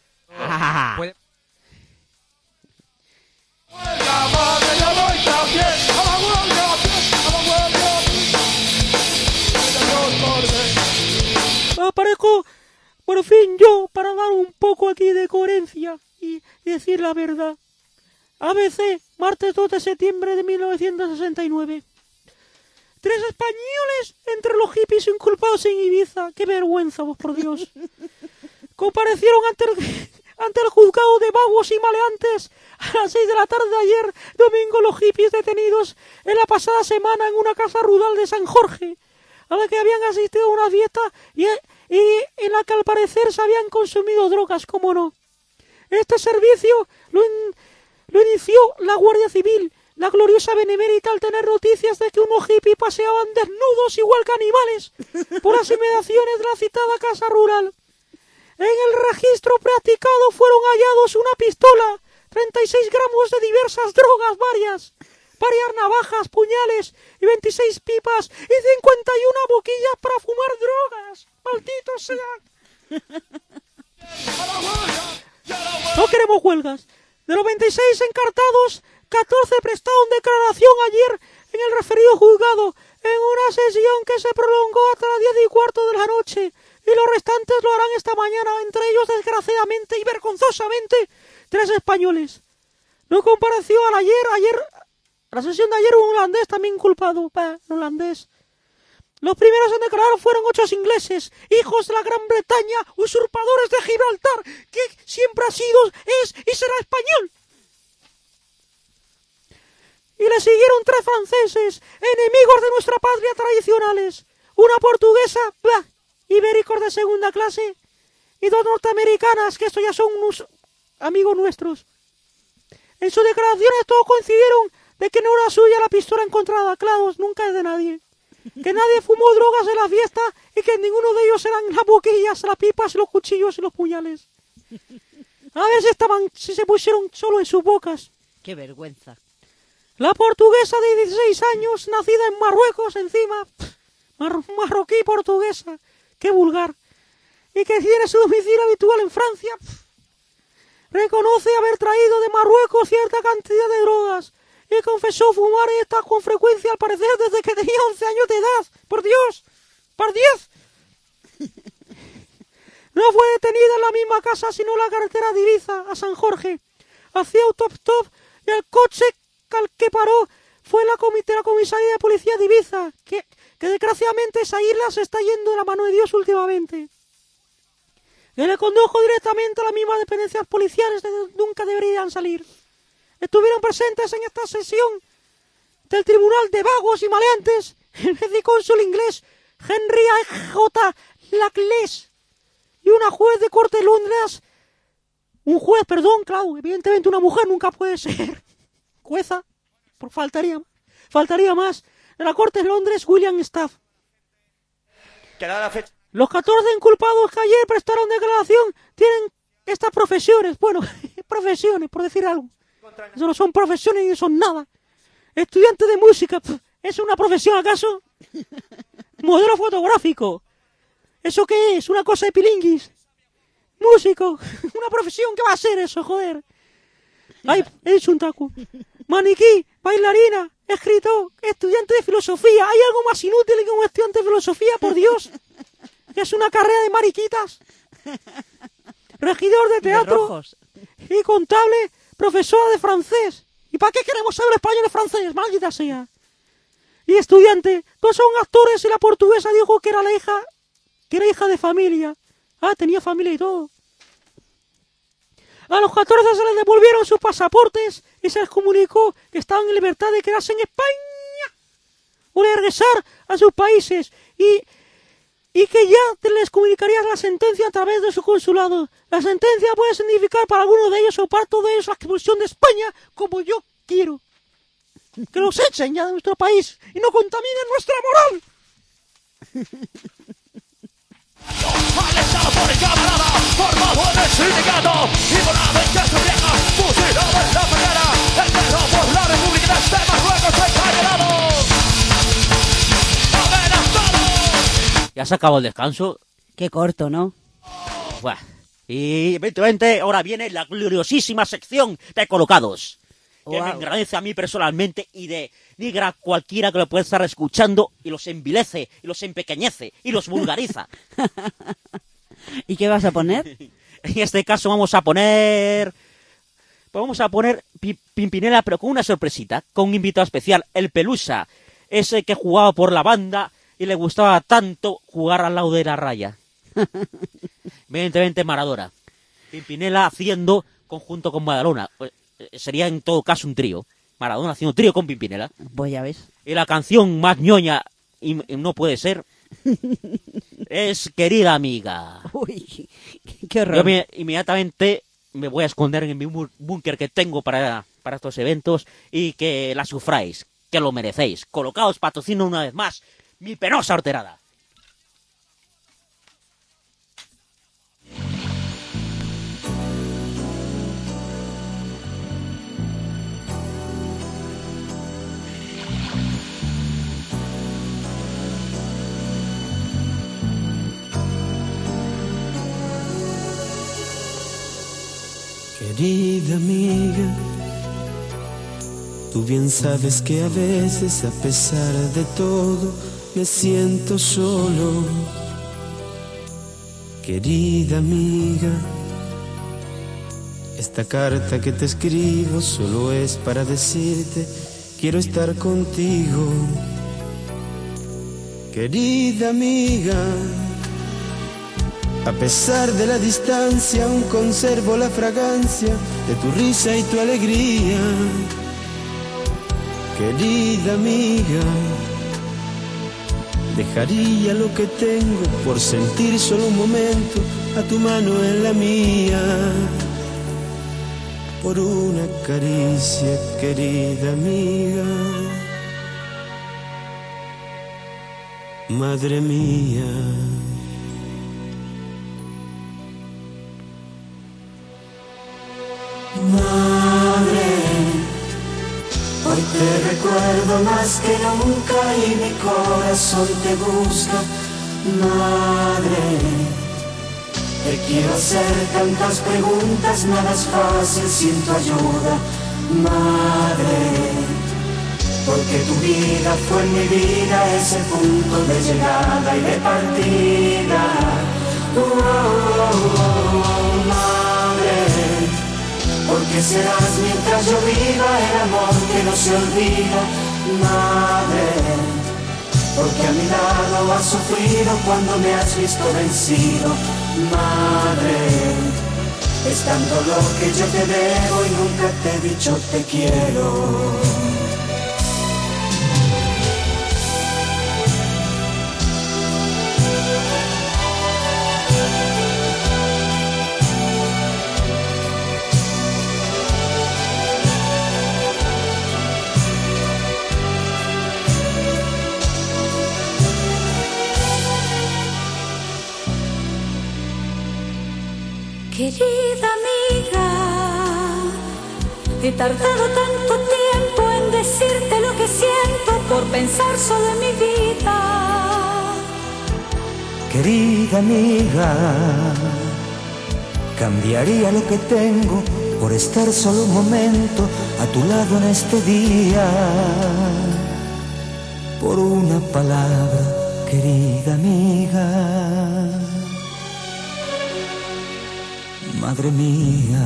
Aparezco, por fin yo, para dar un poco aquí de coherencia y decir la verdad. ABC, martes 2 de septiembre de 1969. 3 españoles entre los hippies inculpados en Ibiza. ¡Qué vergüenza, vos, por Dios! Comparecieron ante el juzgado de vagos y maleantes a las 6 de la tarde de ayer, domingo, los hippies detenidos en la pasada semana en una casa rural de San Jorge, a la que habían asistido a una fiesta y en la que al parecer se habían consumido drogas, cómo no. Este servicio lo inició la Guardia Civil, la gloriosa benemérita, al tener noticias de que unos hippies paseaban desnudos igual que animales por las inmediaciones de la citada casa rural. En el registro practicado fueron hallados una pistola, 36 gramos de diversas drogas varias navajas, puñales y 26 pipas y 51 boquillas para fumar drogas. ¡Malditos sean! No queremos huelgas. De los 26 encartados, 14 prestaron declaración ayer en el referido juzgado, en una sesión que se prolongó hasta las 10:15 de la noche, y los restantes lo harán esta mañana, entre ellos, desgraciadamente y vergonzosamente, 3 españoles. No compareció a la sesión de ayer, un holandés también culpado, holandés. Los primeros en declarar fueron 8 ingleses, hijos de la Gran Bretaña, usurpadores de Gibraltar, que siempre ha sido, es y será español. Y le siguieron 3 franceses, enemigos de nuestra patria tradicionales, una portuguesa, ibéricos de segunda clase, y 2 norteamericanas, que estos ya son unos amigos nuestros. En sus declaraciones todos coincidieron de que no era suya la pistola encontrada, claro, nunca es de nadie. Que nadie fumó drogas en la fiesta y que ninguno de ellos eran las boquillas, las pipas, los cuchillos y los puñales. A veces si se pusieron solo en sus bocas. ¡Qué vergüenza! La portuguesa de 16 años, nacida en Marruecos, encima, marroquí portuguesa, qué vulgar, y que tiene su domicilio habitual en Francia, reconoce haber traído de Marruecos cierta cantidad de drogas y confesó fumar estas con frecuencia, al parecer desde que tenía 11 años de edad. ¡Por Dios! ¡Por 10! No fue detenida en la misma casa, sino en la carretera de Ibiza a San Jorge. Hacía autostop y el coche al que paró fue la comisaría de policía de Ibiza, que desgraciadamente esa isla se está yendo de la mano de Dios últimamente. Que le condujo directamente a las mismas dependencias policiales de donde nunca deberían salir. Estuvieron presentes en esta sesión del Tribunal de Vagos y Maleantes el vicecónsul inglés Henry J. Laclès y una juez de corte de Londres. Claro, evidentemente una mujer nunca puede ser jueza, faltaría más, de la corte de Londres, William Staff. Los 14 inculpados que ayer prestaron declaración tienen estas profesiones, profesiones, por decir algo. Eso no son profesiones ni son nada. Estudiante de música, ¿es una profesión acaso? Modelo fotográfico, ¿eso qué es? ¿Una cosa de pilinguis? Músico, una profesión, ¿qué va a ser eso, joder? Ay, he dicho un taco. Maniquí, bailarina, escritor, estudiante de filosofía. ¿Hay algo más inútil que un estudiante de filosofía, por Dios? Que es una carrera de mariquitas. Regidor de teatro y contable, profesora de francés. ¿Y para qué queremos saber español y francés? Maldita sea. Y estudiante, todos son actores y la portuguesa dijo que era hija de familia. Ah, tenía familia y todo. A los 14 se les devolvieron sus pasaportes y se les comunicó que estaban en libertad de quedarse en España o de regresar a sus países y que ya les comunicarían la sentencia a través de su consulado. La sentencia puede significar para alguno de ellos o para todos ellos la expulsión de España, como yo quiero. Que los echen ya de nuestro país y no contaminen nuestra moral. Alejado por el camarada, formado en el sindicato, y volado en que su vieja, fusilado en la mañana, entero por la República de este Marruecos encarcelado. ¡Amenazado! Ya se acabó el descanso. Qué corto, ¿no? Buah. Y evidentemente ahora viene la gloriosísima sección de Colocados. Que me agradece a mí personalmente y denigra a cualquiera que lo pueda estar escuchando y los envilece, y los empequeñece, y los vulgariza. ¿Y qué vas a poner? En este caso vamos a poner Pimpinela, pero con una sorpresita, con un invitado especial, el Pelusa, ese que jugaba por la banda y le gustaba tanto jugar al lado de la raya. Evidentemente Maradona. Pimpinela haciendo conjunto con Madalona. Sería en todo caso un trío. Maradona haciendo trío con Pimpinela. Pues ya ves. Y la canción más ñoña, y no puede ser, es Querida Amiga. Uy, qué horror. Yo inmediatamente me voy a esconder en mi búnker que tengo para estos eventos y que la sufráis, que lo merecéis. Colocados patrocina una vez más mi penosa horterada. Querida amiga, tú bien sabes que a veces, a pesar de todo, me siento solo. Querida amiga, esta carta que te escribo solo es para decirte, quiero estar contigo. Querida amiga, a pesar de la distancia, aún conservo la fragancia de tu risa y tu alegría. Querida amiga, dejaría lo que tengo por sentir solo un momento a tu mano en la mía. Por una caricia, querida amiga. Madre mía. Madre, hoy te recuerdo más que nunca y mi corazón te busca. Madre, te quiero hacer tantas preguntas, nada es fácil sin tu ayuda. Madre, porque tu vida fue en mi vida ese punto de llegada y de partida. Madre, porque serás mientras yo viva el amor que no se olvida, madre, porque a mi lado has sufrido cuando me has visto vencido, madre, es tanto lo que yo te debo y nunca te he dicho te quiero. Querida amiga, he tardado tanto tiempo en decirte lo que siento por pensar solo en mi vida. Querida amiga, cambiaría lo que tengo por estar solo un momento a tu lado en este día. Por una palabra, querida amiga. Madre mía,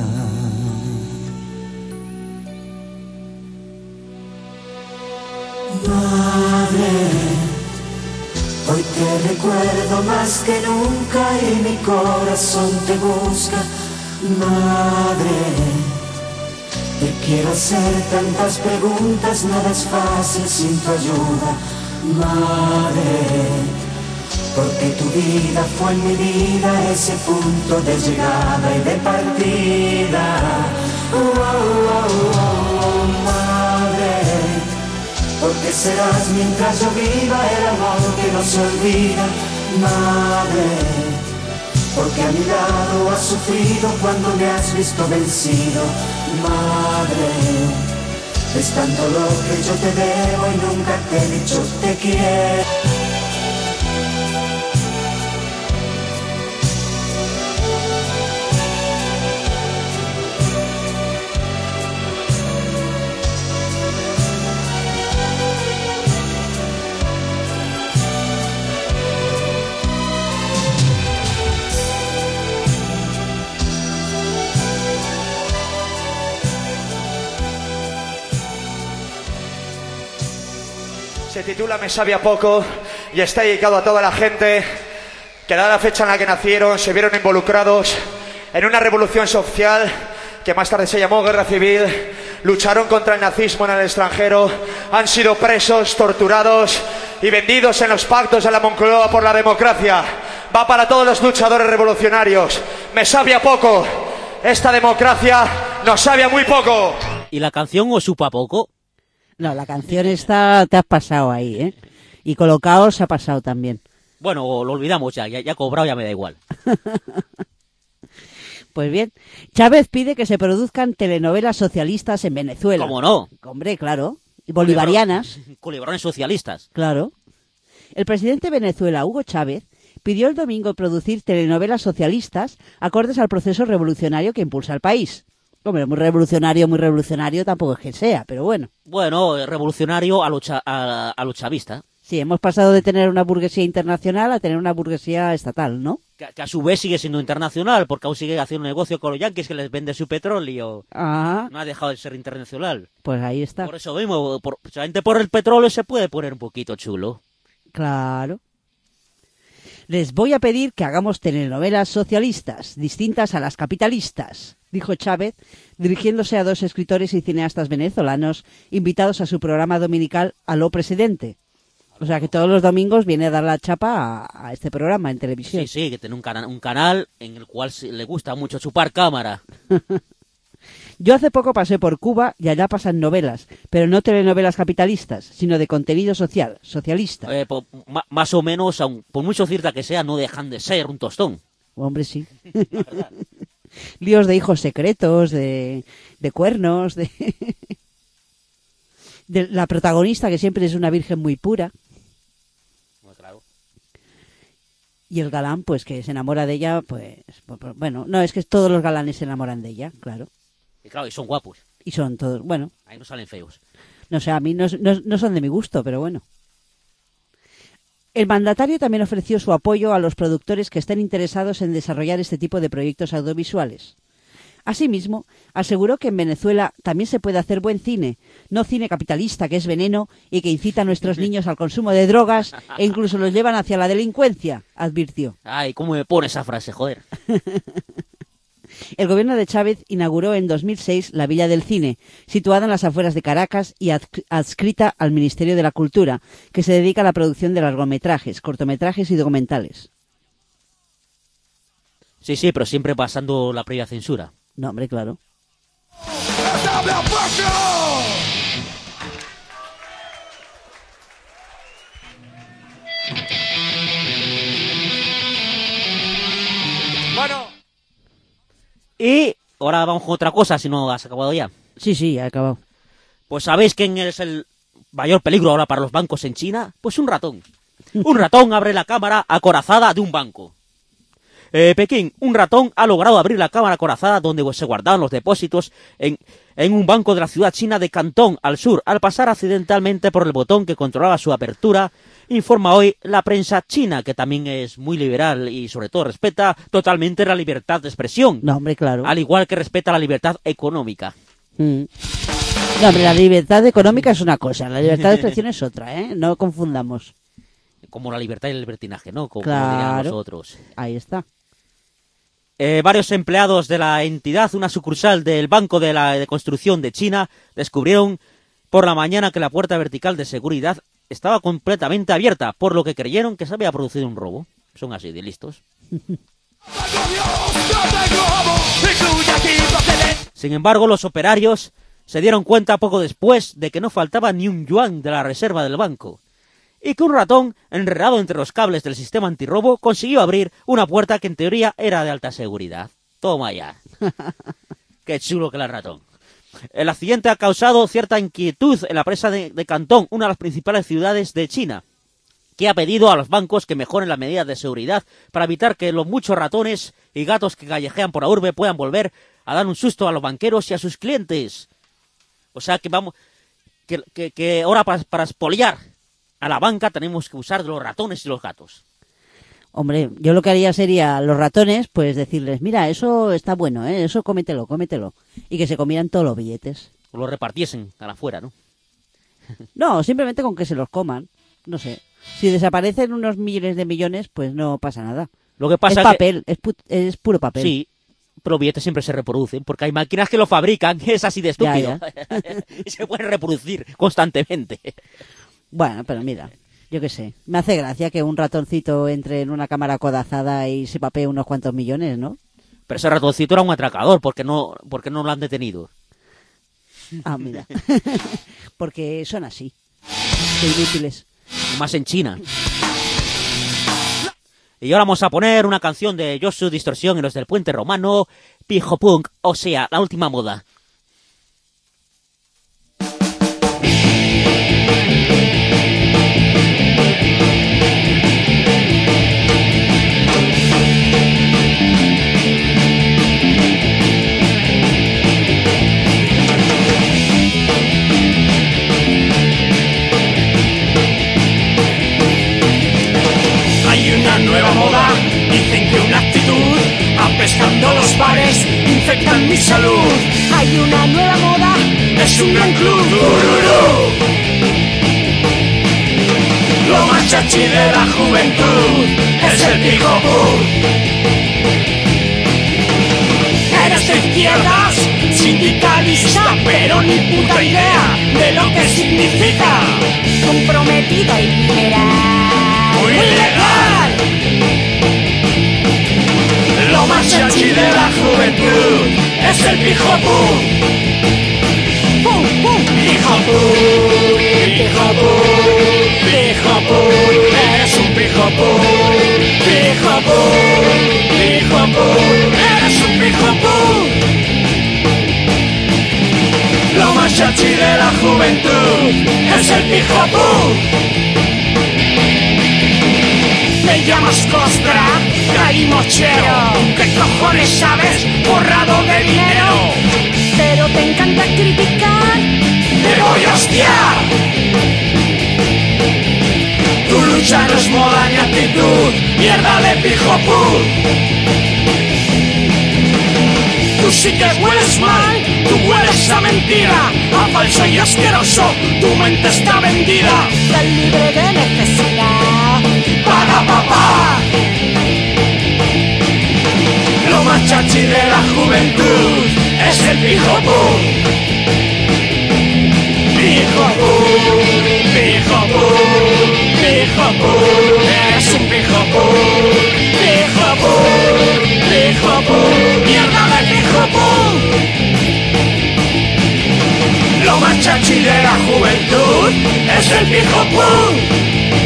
madre, hoy te recuerdo más que nunca y mi corazón te busca. Madre, te quiero hacer tantas preguntas, nada es fácil sin tu ayuda. Madre, porque tu vida fue en mi vida ese punto de llegada y de partida. Madre, porque serás mientras yo viva el amor que no se olvida. Madre, porque a mi lado has sufrido cuando me has visto vencido. Madre, es tanto lo que yo te debo y nunca te he dicho te quiero. Se titula Me sabe a poco y está dedicado a toda la gente que dada la fecha en la que nacieron se vieron involucrados en una revolución social que más tarde se llamó Guerra Civil, lucharon contra el nazismo en el extranjero, han sido presos, torturados y vendidos en los pactos de la Moncloa por la democracia. Va para todos los luchadores revolucionarios. Me sabe a poco. Esta democracia nos sabe a muy poco. ¿Y la canción os supa poco? No, la canción esta te has pasado ahí, ¿eh? Y Colocaos se ha pasado también. Bueno, lo olvidamos ya he cobrado, ya me da igual. Pues bien, Chávez pide que se produzcan telenovelas socialistas en Venezuela. ¿Cómo no? Hombre, claro. Y bolivarianas. Culebrones socialistas. Claro. El presidente de Venezuela, Hugo Chávez, pidió el domingo producir telenovelas socialistas acordes al proceso revolucionario que impulsa el país. Hombre, muy revolucionario tampoco es que sea, pero bueno. Bueno, revolucionario a lo chavista. Sí, hemos pasado de tener una burguesía internacional a tener una burguesía estatal, ¿no? Que a su vez sigue siendo internacional, porque aún sigue haciendo negocio con los yanquis que les vende su petróleo. Ah. No ha dejado de ser internacional. Pues ahí está. Por eso mismo, solamente por el petróleo se puede poner un poquito chulo. Claro. Les voy a pedir que hagamos telenovelas socialistas, distintas a las capitalistas, dijo Chávez, dirigiéndose a dos escritores y cineastas venezolanos invitados a su programa dominical Aló Presidente. O sea que todos los domingos viene a dar la chapa a este programa en televisión. Sí, que tiene un canal en el cual le gusta mucho chupar cámara. Yo hace poco pasé por Cuba y allá pasan novelas, pero no telenovelas capitalistas, sino de contenido social, socialista. Más o menos, por mucho cierta que sea, no dejan de ser un tostón. Hombre, sí. Líos de hijos secretos, de cuernos, de la protagonista que siempre es una virgen muy pura. Claro. Y el galán, pues que se enamora de ella, pues bueno, no, es que todos los galanes se enamoran de ella, claro. Y claro, y son guapos. Y son todos, bueno. Ahí no salen feos. No sé, a mí no son de mi gusto, pero bueno. El mandatario también ofreció su apoyo a los productores que estén interesados en desarrollar este tipo de proyectos audiovisuales. Asimismo, aseguró que en Venezuela también se puede hacer buen cine, no cine capitalista que es veneno y que incita a nuestros niños al consumo de drogas e incluso los llevan hacia la delincuencia, advirtió. Ay, ¿cómo me pone esa frase, joder? El gobierno de Chávez inauguró en 2006 la Villa del Cine, situada en las afueras de Caracas y adscrita al Ministerio de la Cultura, que se dedica a la producción de largometrajes, cortometrajes y documentales. Sí, pero siempre pasando la previa censura. No, hombre, claro. Bueno. Y ahora vamos con otra cosa, si no has acabado ya. Sí, he acabado. Pues ¿sabéis quién es el mayor peligro ahora para los bancos en China? Pues un ratón. Un ratón abre la cámara acorazada de un banco. Pekín, un ratón ha logrado abrir la cámara acorazada donde se guardaban los depósitos en un banco de la ciudad china de Cantón, al sur, al pasar accidentalmente por el botón que controlaba su apertura, informa hoy la prensa china, que también es muy liberal y sobre todo respeta totalmente la libertad de expresión. No, hombre, claro. Al igual que respeta la libertad económica. No, hombre, la libertad económica es una cosa, la libertad de expresión es otra, ¿eh? No confundamos. Como la libertad y el libertinaje, ¿no? Como claro, dirían nosotros. Ahí está. Varios empleados de la entidad, una sucursal del Banco de Construcción de China, descubrieron por la mañana que la puerta vertical de seguridad estaba completamente abierta, por lo que creyeron que se había producido un robo. Son así de listos. Sin embargo, los operarios se dieron cuenta poco después de que no faltaba ni un yuan de la reserva del banco, y que un ratón, enredado entre los cables del sistema antirrobo, consiguió abrir una puerta que en teoría era de alta seguridad. Toma ya. Qué chulo que era el ratón. El accidente ha causado cierta inquietud en la presa de Cantón, una de las principales ciudades de China, que ha pedido a los bancos que mejoren las medidas de seguridad para evitar que los muchos ratones y gatos que callejean por la urbe puedan volver a dar un susto a los banqueros y a sus clientes. O sea que vamos, que ahora para expoliar a la banca tenemos que usar los ratones y los gatos. Hombre, yo lo que haría sería a los ratones, pues decirles, mira, eso está bueno, eso cómetelo. Y que se comieran todos los billetes. O los repartiesen a la afuera, ¿no? No, simplemente con que se los coman. No sé. Si desaparecen unos miles de millones, pues no pasa nada. Lo que pasa es papel, es puro papel. Sí, pero los billetes siempre se reproducen, porque hay máquinas que lo fabrican, es así de estúpido. Ya. Y se pueden reproducir constantemente. Bueno, pero mira, yo qué sé. Me hace gracia que un ratoncito entre en una cámara codazada y se papee unos cuantos millones, ¿no? Pero ese ratoncito era un atracador, porque no lo han detenido. Ah, mira. Porque son así. De inútiles. Más en China. Y ahora vamos a poner una canción de Josu Distorsión y los del Puente Romano, Pijo Punk, o sea, la última moda. Nueva moda, dicen que una actitud apestando los bares infectan mi salud. Hay una nueva moda, es un gran club. Lo más chachi de la juventud es el pijo punk. Eres de izquierdas, sindicalista, pero ni puta idea de lo que significa. comprometido y liberal. Muy legal. Lo más chachi de la juventud es el pijo punk. ¡Pum, pum! Pijo punk, pijo punk, pijo punk, eres un pijo punk. Pijo punk, eres un pijo punk. Lo más chachi de la juventud es el pijo punk. Me llamas costra, carimochero. ¿Qué cojones sabes, borrado de dinero? Pero te encanta criticar. Te voy a hostiar. Tu lucha no es moda ni actitud, mierda de pijo punk. Tu sí que hueles mal, tú hueles a mentira, a falso y asqueroso, tu mente está vendida. Tan libre de necesidad. Para papá. Lo más chachi de la juventud es el pijo pum. Pijo pum, pijo pum, pijo pum, es un pijo pum. Pijo pum, pijo pum, mierda de pijo pum. Lo más chachi de la juventud es el pijo pum.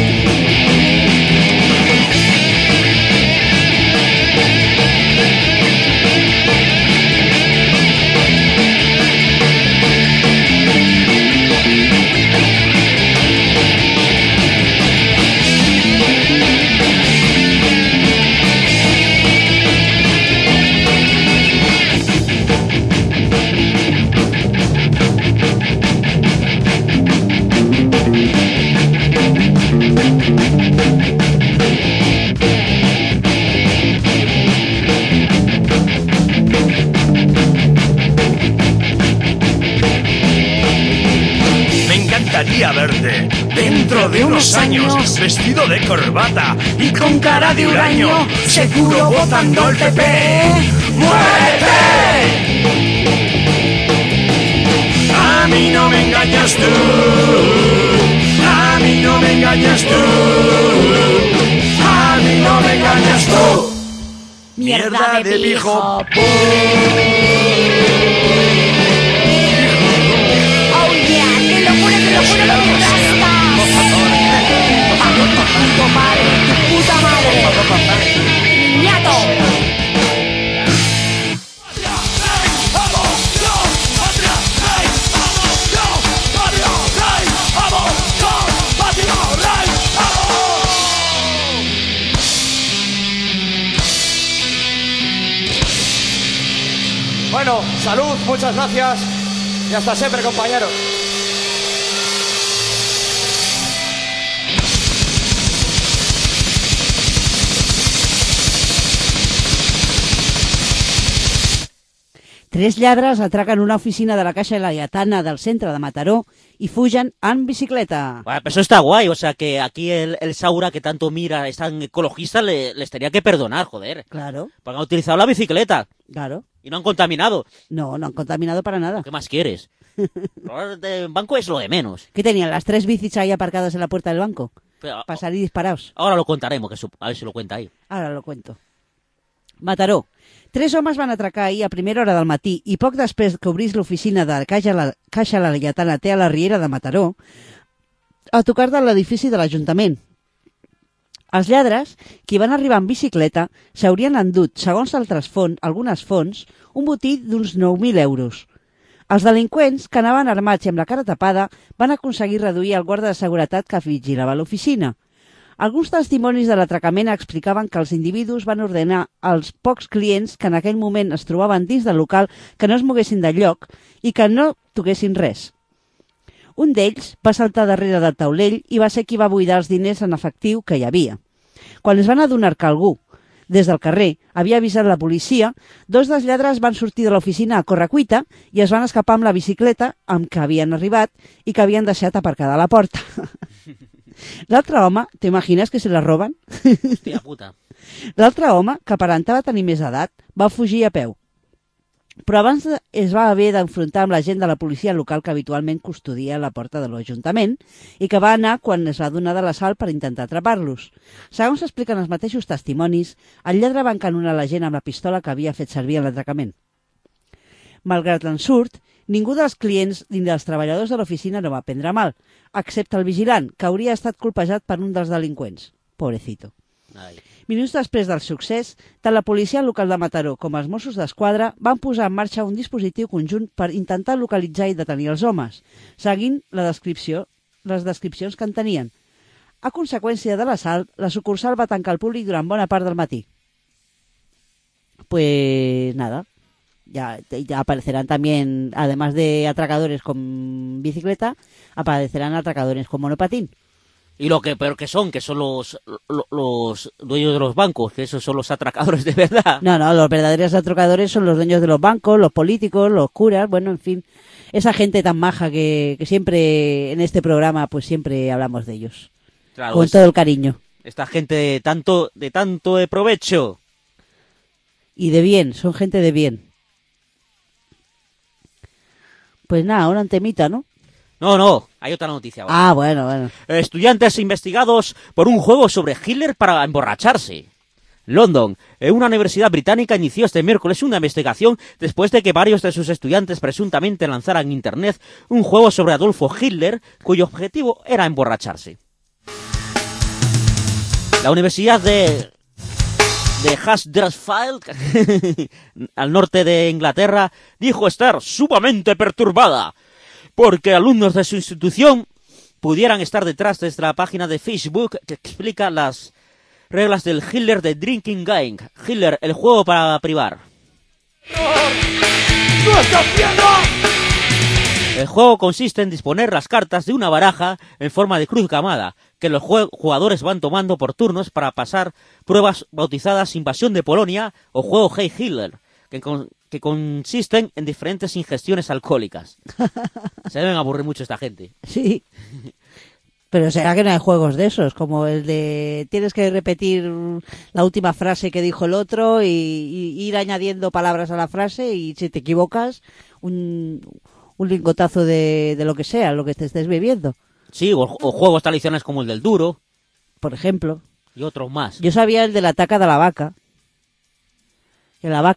Verte dentro de unos años vestido de corbata y con cara de huraño, seguro votando el PP. ¡Muérete! A mí no me engañas tú, a mí no me engañas tú, a mí no me engañas tú. Mierda de pijo. Tu madre, tu puta madre, niñato. Bueno, salud, muchas gracias y hasta siempre, compañeros. Tres lladres atraquen una oficina de la Caixa Laietana del centre de Mataró y fugen en bicicleta. Bueno, pero eso está guay, o sea que aquí el Saura que tanto mira, es tan ecologista, les tenía que perdonar, joder. Claro. Porque han utilizado la bicicleta. Claro. Y no han contaminado. No, no han contaminado para nada. ¿Qué más quieres? El banco es lo de menos. ¿Qué tenían? ¿Las tres bicis ahí aparcadas en la puerta del banco? Pero, para salir disparados. Ahora lo contaremos, a ver si lo cuenta ahí. Ahora lo cuento. Mataró. 3 homes van atracar ahir a primera hora del matí i poc després que obrís l'oficina de la Caixa Laietana Té a la Riera de Mataró, a tocar de l'edifici de l'Ajuntament. Els lladres, qui van arribar en bicicleta, s'haurien endut, segons algunes fonts, un botí d'uns 9.000 euros. Els delinqüents, que anaven armats i amb la cara tapada, van aconseguir reduir el guarda de seguretat que vigilava l'oficina. Alguns testimonis de l'atracament explicaven que els individus van ordenar als pocs clients que en aquell moment es trobaven dins del local que no es moguessin del lloc i que no toquessin res. Un d'ells va saltar darrere del taulell i va ser qui va buidar els diners en efectiu que hi havia. Quan es van adonar que algú, des del carrer, havia avisat la policia, 2 dels lladres van sortir de l'oficina a correcuita i es van escapar amb la bicicleta amb què havien arribat i que havien deixat aparcada a la porta. L'altre home, t'imagines que se la roben? Hòstia puta. L'altre home, que aparentava tenir més edat, va fugir a peu. Però abans es va haver d'enfrontar amb la gent de la policia local que habitualment custodia la porta de l'Ajuntament i que va anar quan es va donar de l'assalt per intentar atrapar-los. Segons expliquen els mateixos testimonis, el lladre va encanonar la gent amb la pistola que havia fet servir en l'atracament. Malgrat l'ensurt, ningú dels clients ni dels treballadors de l'oficina no va prendre mal, excepte el vigilant, que hauria estat colpejat per un dels delinqüents. Pobrecito. Ai. Minuts després del succés, tant la policia local de Mataró com els Mossos d'Esquadra van posar en marxa un dispositiu conjunt per intentar localitzar i detenir els homes, seguint les descripcions que en tenien. A conseqüència de l'assalt, la sucursal va tancar al públic durant bona part del matí. Pues nada. Ya aparecerán también, además de atracadores con bicicleta, aparecerán atracadores con monopatín. Y lo que peor que son los dueños de los bancos, que esos son los atracadores de verdad. No, los verdaderos atracadores son los dueños de los bancos, los políticos, los curas, bueno, en fin. Esa gente tan maja que siempre en este programa pues siempre hablamos de ellos. Claro, con todo el cariño. Esta gente de tanto de provecho. Y de bien, son gente de bien. Pues nada, una temita, ¿no? No, hay otra noticia ahora. Ah, bueno. Estudiantes investigados por un juego sobre Hitler para emborracharse. London, una universidad británica inició este miércoles una investigación después de que varios de sus estudiantes presuntamente lanzaran en Internet un juego sobre Adolfo Hitler, cuyo objetivo era emborracharse. La Universidad de Huddersfield, al norte de Inglaterra, dijo estar sumamente perturbada porque alumnos de su institución pudieran estar detrás de la página de Facebook que explica las reglas del Hitler de Drinking Game. Hitler, el juego para privar. El juego consiste en disponer las cartas de una baraja en forma de cruz gamada, que los jugadores van tomando por turnos para pasar pruebas bautizadas Invasión de Polonia o Juego Hey Hitler, que consisten en diferentes ingestiones alcohólicas. Se deben aburrir mucho esta gente. Sí. Pero será que no hay juegos de esos, como el de tienes que repetir la última frase que dijo el otro y ir añadiendo palabras a la frase y si te equivocas, un lingotazo de lo que sea, lo que te estés bebiendo. Sí, o juegos tradicionales como el del duro. Por ejemplo. Y otros más. Yo sabía el de la taca de la vaca. Que la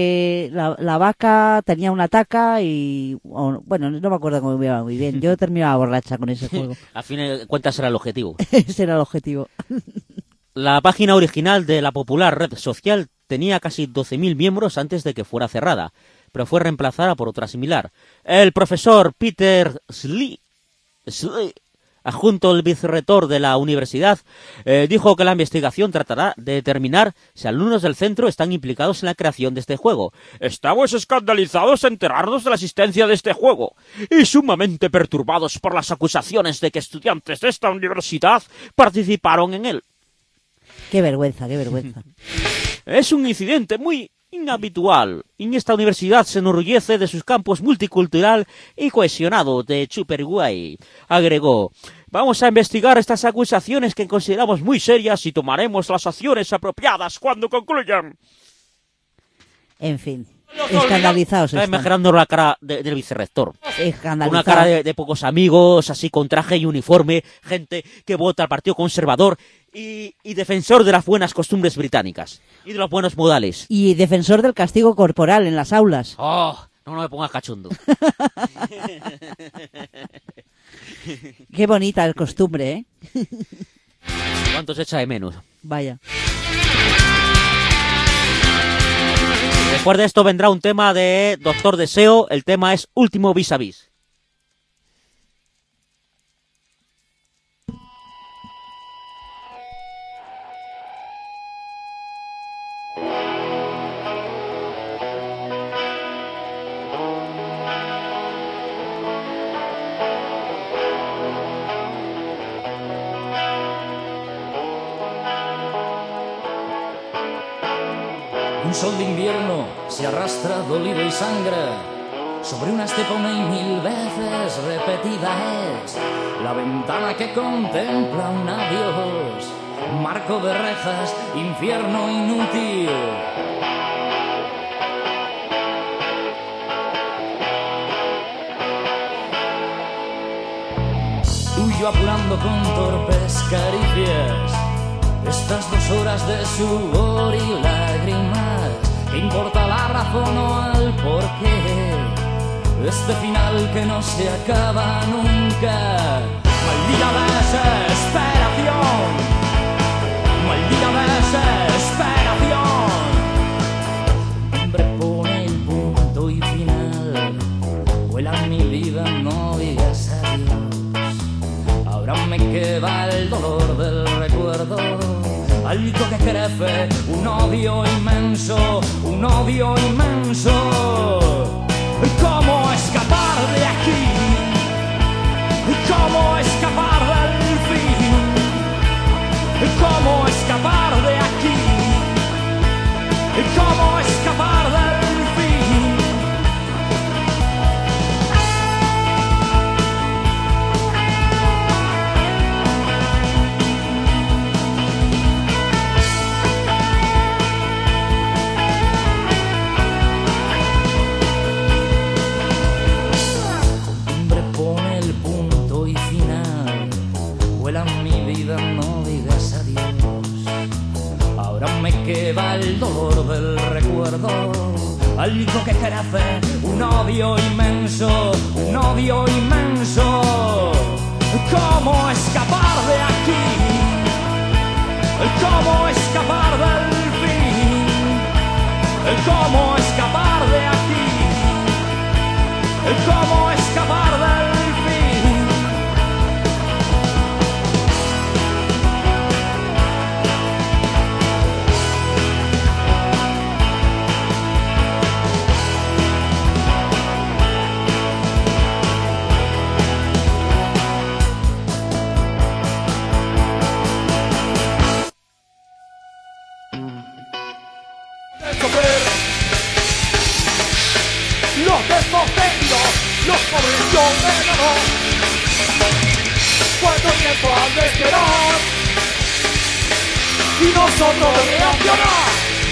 vaca tenía una taca y... bueno, no me acuerdo cómo me iba muy bien. Yo terminaba borracha con ese juego. A fin de cuentas era el objetivo. Ese era el objetivo. La página original de la popular red social tenía casi 12.000 miembros antes de que fuera cerrada, pero fue reemplazada por otra similar. El profesor Peter Slee, adjunto al vicerrector de la universidad, dijo que la investigación tratará de determinar si alumnos del centro están implicados en la creación de este juego. Estamos escandalizados de enterarnos de la existencia de este juego y sumamente perturbados por las acusaciones de que estudiantes de esta universidad participaron en él. Qué vergüenza, qué vergüenza. Es un incidente muy inhabitual. En esta universidad se enorgullece de sus campus multicultural y cohesionado de Chuperguay. Agregó: vamos a investigar estas acusaciones que consideramos muy serias y tomaremos las acciones apropiadas cuando concluyan. En fin, escandalizados están. están. Mejorando la cara del vicerrector. Escandalizados. Una cara de pocos amigos, así con traje y uniforme, gente que vota al Partido Conservador y defensor de las buenas costumbres británicas y de los buenos modales. Y defensor del castigo corporal en las aulas. Oh, no me pongas cachondo. Qué bonita el costumbre, ¿eh? ¿Cuánto se echa de menos? Vaya. Después de esto vendrá un tema de Doctor Deseo. El tema es Último Vis a Vis. Un sol de invierno se arrastra dolido y sangra sobre una estepa una y mil veces repetida es la ventana que contempla un adiós, marco de rejas, infierno inútil. Huyo apurando con torpes caricias estas 2 horas de sudor y lágrimas. ¿Qué importa la razón o el porqué? Este final que no se acaba nunca. Maldita desesperación, maldita desesperación. El hombre pone el punto y final. Vuela mi vida, no digas adiós. Ahora me queda el dolor del recuerdo, algo que crece, un odio inmenso, un odio inmenso. ¿Cómo escapar de aquí? ¿Cómo escapar del fin? algo que crece, un odio inmenso, un odio inmenso. ¿Cómo escapar de aquí? ¿Cómo escapar del fin? ¿Cómo escapar de aquí? ¿Cómo escapar del fin? Los desposeídos, los pobres son venados. ¿Cuánto tiempo han de esperar? Y nosotros reaccionar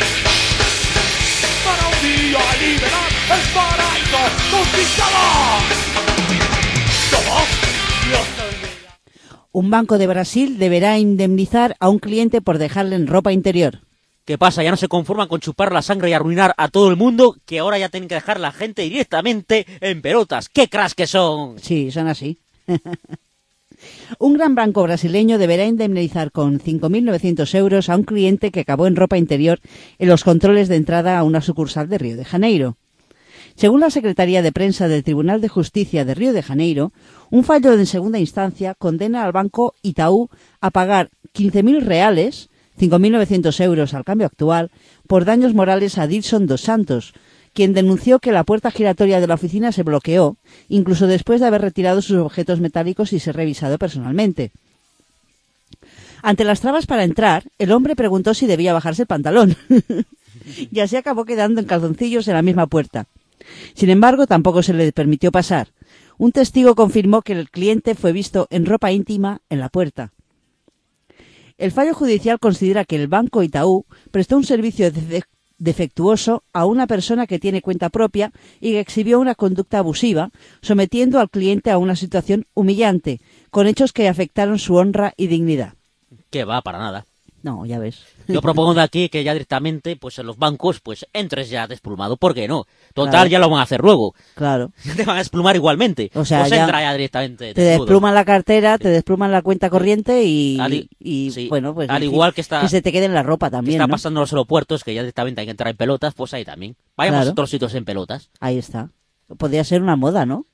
para un día liberar el paraíso conquistador. Somos los olvidados. Un banco de Brasil deberá indemnizar a un cliente por dejarle en ropa interior. ¿Qué pasa? Ya no se conforman con chupar la sangre y arruinar a todo el mundo, que ahora ya tienen que dejar la gente directamente en pelotas. ¡Qué cracks que son! Sí, son así. Un gran banco brasileño deberá indemnizar con 5.900 euros a un cliente que acabó en ropa interior en los controles de entrada a una sucursal de Río de Janeiro. Según la Secretaría de Prensa del Tribunal de Justicia de Río de Janeiro, un fallo de segunda instancia condena al banco Itaú a pagar 15.000 reales, 5.900 euros al cambio actual, por daños morales a Dilson dos Santos, quien denunció que la puerta giratoria de la oficina se bloqueó, incluso después de haber retirado sus objetos metálicos y ser revisado personalmente. Ante las trabas para entrar, el hombre preguntó si debía bajarse el pantalón, y así acabó quedando en calzoncillos en la misma puerta. Sin embargo, tampoco se le permitió pasar. Un testigo confirmó que el cliente fue visto en ropa íntima en la puerta. El fallo judicial considera que el banco Itaú prestó un servicio defectuoso a una persona que tiene cuenta propia y que exhibió una conducta abusiva, sometiendo al cliente a una situación humillante, con hechos que afectaron su honra y dignidad. Que va, para nada. No, ya ves. Yo propongo de aquí que ya directamente, pues en los bancos, pues entres ya desplumado. ¿Por qué no? Total, Claro. ya lo van a hacer luego. Claro. Te van a desplumar igualmente. O sea, pues ya entra ya directamente. Te desnudo. despluman la cartera, te despluman la cuenta corriente y Sí. bueno, pues Al en fin, igual que está, se te quede en la ropa también, está ¿no? pasando en los aeropuertos, que ya directamente hay que entrar en pelotas, pues ahí también. Vayamos Claro. a otros sitios en pelotas. Ahí está. Podría ser una moda, ¿no?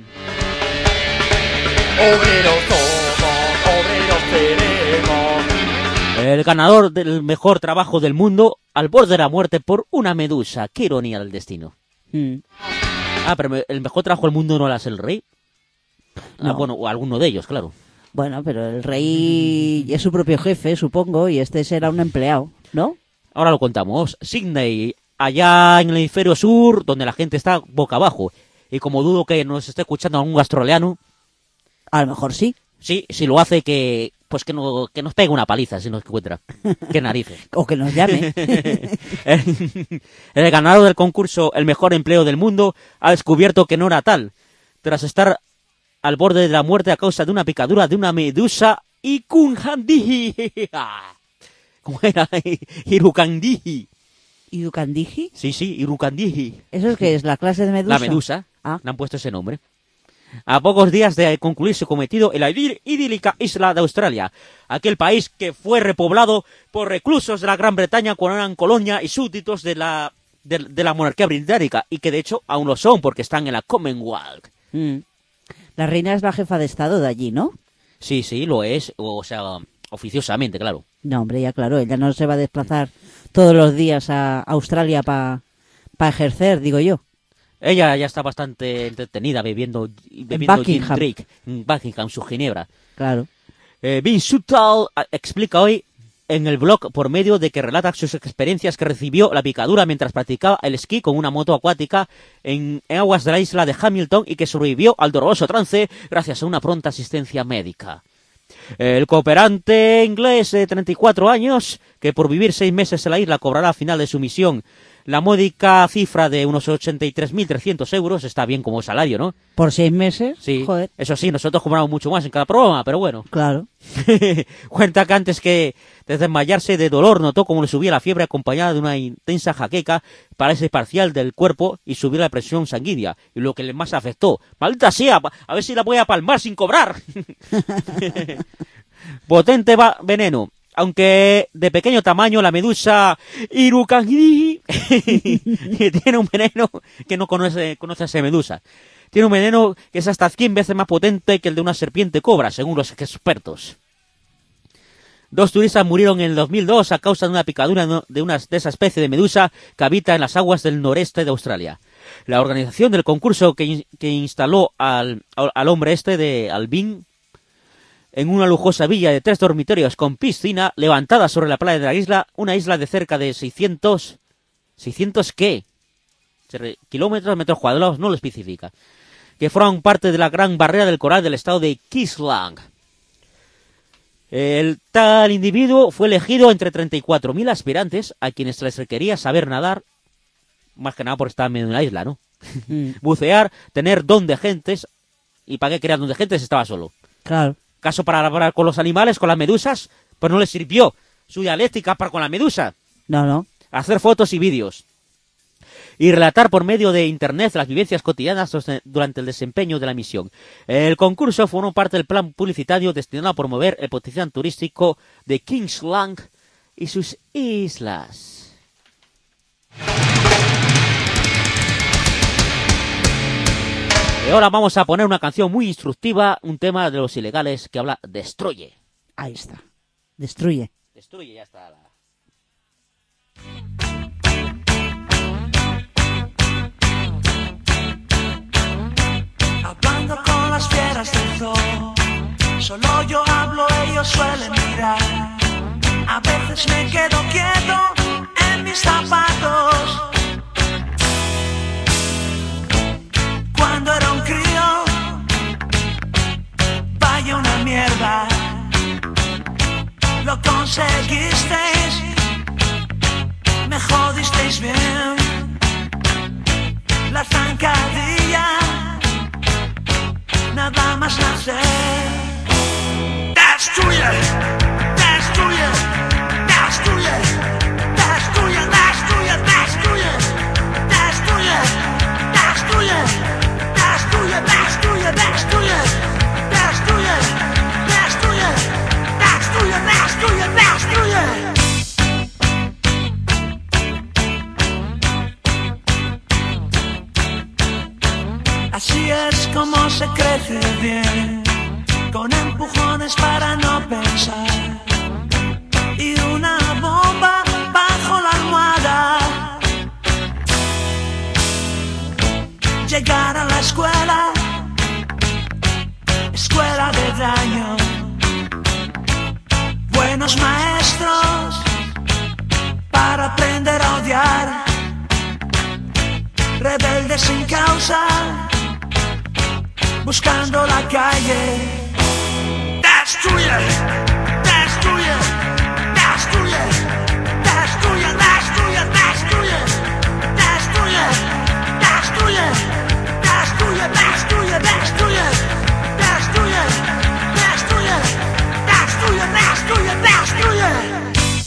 Obreros somos, obreros seremos. El ganador del mejor trabajo del mundo al borde de la muerte por una medusa. Qué ironía del destino. Mm. Ah, pero el mejor trabajo del mundo no lo hace el rey. Ah, No. bueno, o alguno de ellos, claro. Bueno, pero el rey es su propio jefe, supongo, y este será un empleado, ¿no? Ahora lo contamos. Sydney, allá en el hemisferio sur, donde la gente está boca abajo. Y como dudo que nos esté escuchando algún australiano. A lo mejor sí. Sí, si lo hace, que nos pegue una paliza si nos encuentra. Qué narices. O que nos llame. El ganador del concurso El Mejor Empleo del Mundo ha descubierto que no era tal. Tras estar al borde de la muerte a causa de una picadura de una medusa Ikunhandihi. ¿Cómo era? Irukandihi. ¿Irukandihi? Sí, Irukandihi. ¿Eso es qué es? ¿La clase de medusa? La medusa. Ah. Le han puesto ese nombre. A pocos días de concluir su cometido en la idílica isla de Australia, aquel país que fue repoblado por reclusos de la Gran Bretaña cuando eran colonia y súbditos de la monarquía británica, y que de hecho aún lo son porque están en la Commonwealth. Mm. La reina es la jefa de estado de allí, ¿no? Sí, lo es, o sea, oficiosamente, claro. No, hombre, ya claro, ella no se va a desplazar todos los días a Australia para ejercer, digo yo. Ella ya está bastante entretenida bebiendo gin Buckingham. drink en Buckingham, su ginebra. Claro. Vince Suttal explica hoy en el blog por medio de que relata sus experiencias que recibió la picadura mientras practicaba el esquí con una moto acuática en aguas de la isla de Hamilton y que sobrevivió al doloroso trance gracias a una pronta asistencia médica. El cooperante inglés de 34 años, que por vivir 6 meses en la isla cobrará al final de su misión La módica cifra de unos 83.300 euros está bien como salario, ¿no? ¿Por 6 meses? Sí. Joder. Eso sí, nosotros cobramos mucho más en cada programa, pero bueno. Claro. Cuenta que antes que de desmayarse de dolor notó como le subía la fiebre acompañada de una intensa jaqueca, parálisis parcial del cuerpo y subir la presión sanguínea. Y lo que le más afectó, maldita sea, a ver si la voy a palmar sin cobrar. Potente veneno. Aunque de pequeño tamaño, la medusa Irukandji tiene un veneno que no conoce esa medusa. Tiene un veneno que es hasta 100 veces más potente que el de una serpiente cobra, según los expertos. 2 turistas murieron en el 2002 a causa de una picadura de esa especie de medusa que habita en las aguas del noreste de Australia. La organización del concurso que instaló al hombre de Albin en una lujosa villa de 3 dormitorios con piscina levantada sobre la playa de la isla, una isla de cerca de 600 ¿qué? Kilómetros, metros cuadrados, no lo especifica, que forman parte de la gran barrera del coral del estado de Queensland. El tal individuo fue elegido entre 34.000 aspirantes a quienes les requería saber nadar, más que nada por estar en medio de la isla, ¿no? Bucear, tener don de gentes, y para qué quería don de gentes, estaba solo. Claro. Caso para hablar con los animales, con las medusas, pues no le sirvió su dialéctica para con la medusa. No. Hacer fotos y vídeos. Y relatar por medio de internet las vivencias cotidianas durante el desempeño de la misión. El concurso formó parte del plan publicitario destinado a promover el potencial turístico de Queensland y sus islas. Y ahora vamos a poner una canción muy instructiva, un tema de los ilegales que habla Destruye. Ahí está. Destruye. Destruye, ya está. Hablando con las fieras del zoo, solo yo hablo, ellos suelen mirar. A veces me quedo quieto en mis zapatos. Cuando era un crío, vaya una mierda. Lo conseguisteis, me jodisteis bien. La zancadilla, nada más nacer. Destruye, destruye, destruye, destruye, destruye, destruye, destruye, destruye, destruye, destruye, destruye, destruye, destruye, destruye, destruye, destruye. Así es como se crece bien, con empujones para no pensar, y una bomba bajo la almohada. Llegar a la escuela, escuela de daño, buenos maestros para aprender a odiar, rebeldes sin causa, buscando la calle. Destruye, destruye, destruye, destruye, destruye, destruye, destruye, destruye, destruye, destruye, destruye, destruye, destruye, destruye, destruye, destruye.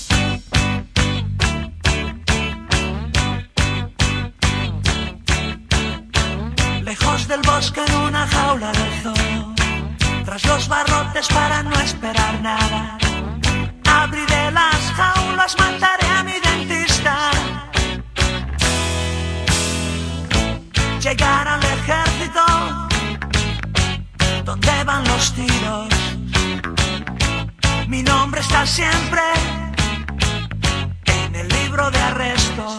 Lejos del bosque en una jaula de zoo, tras los barrotes para no esperar nada, abriré las jaulas, mataré a mi dentista. Llegar al ejército, donde van los tiros, mi nombre está siempre en el libro de arrestos,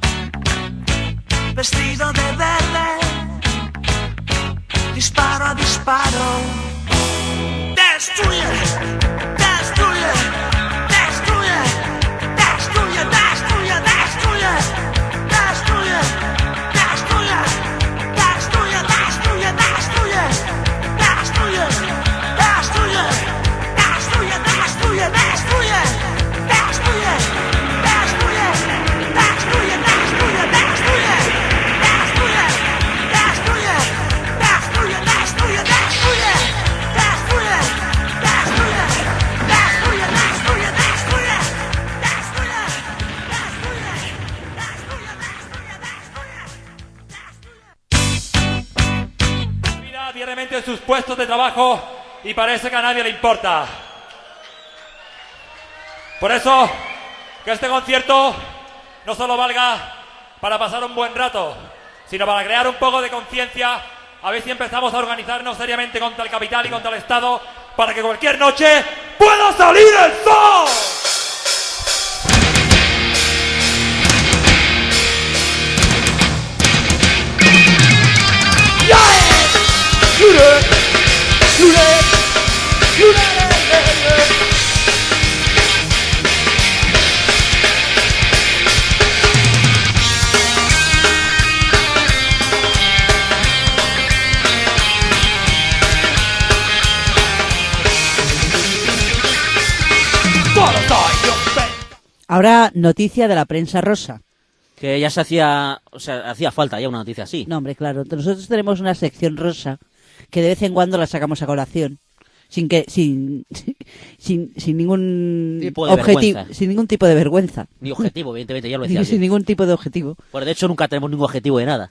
vestido de verde, disparo a disparo. Destruye, destruye, destruye, destruye, destruye, destruye, destruye, destruye, destruye, destruye, destruye, destruye, destruye, destruye, destruye, destruye, destruye, destruye, destruye, destruye. diariamente en sus puestos de trabajo y parece que a nadie le importa. Por eso, que este concierto no solo valga para pasar un buen rato, sino para crear un poco de conciencia, a ver si empezamos a organizarnos seriamente contra el capital y contra el Estado, para que cualquier noche pueda salir el sol. Ahora, noticia de la prensa rosa. Que ya se hacía, o sea, hacía falta ya una noticia así. No, hombre, claro. Nosotros tenemos una sección rosa que de vez en cuando la sacamos a colación. Sin ningún tipo de objetivo, vergüenza. sin ningún tipo de vergüenza. Ni objetivo, evidentemente, ya lo decía. Sin ningún tipo de objetivo. Pues de hecho nunca tenemos ningún objetivo de nada.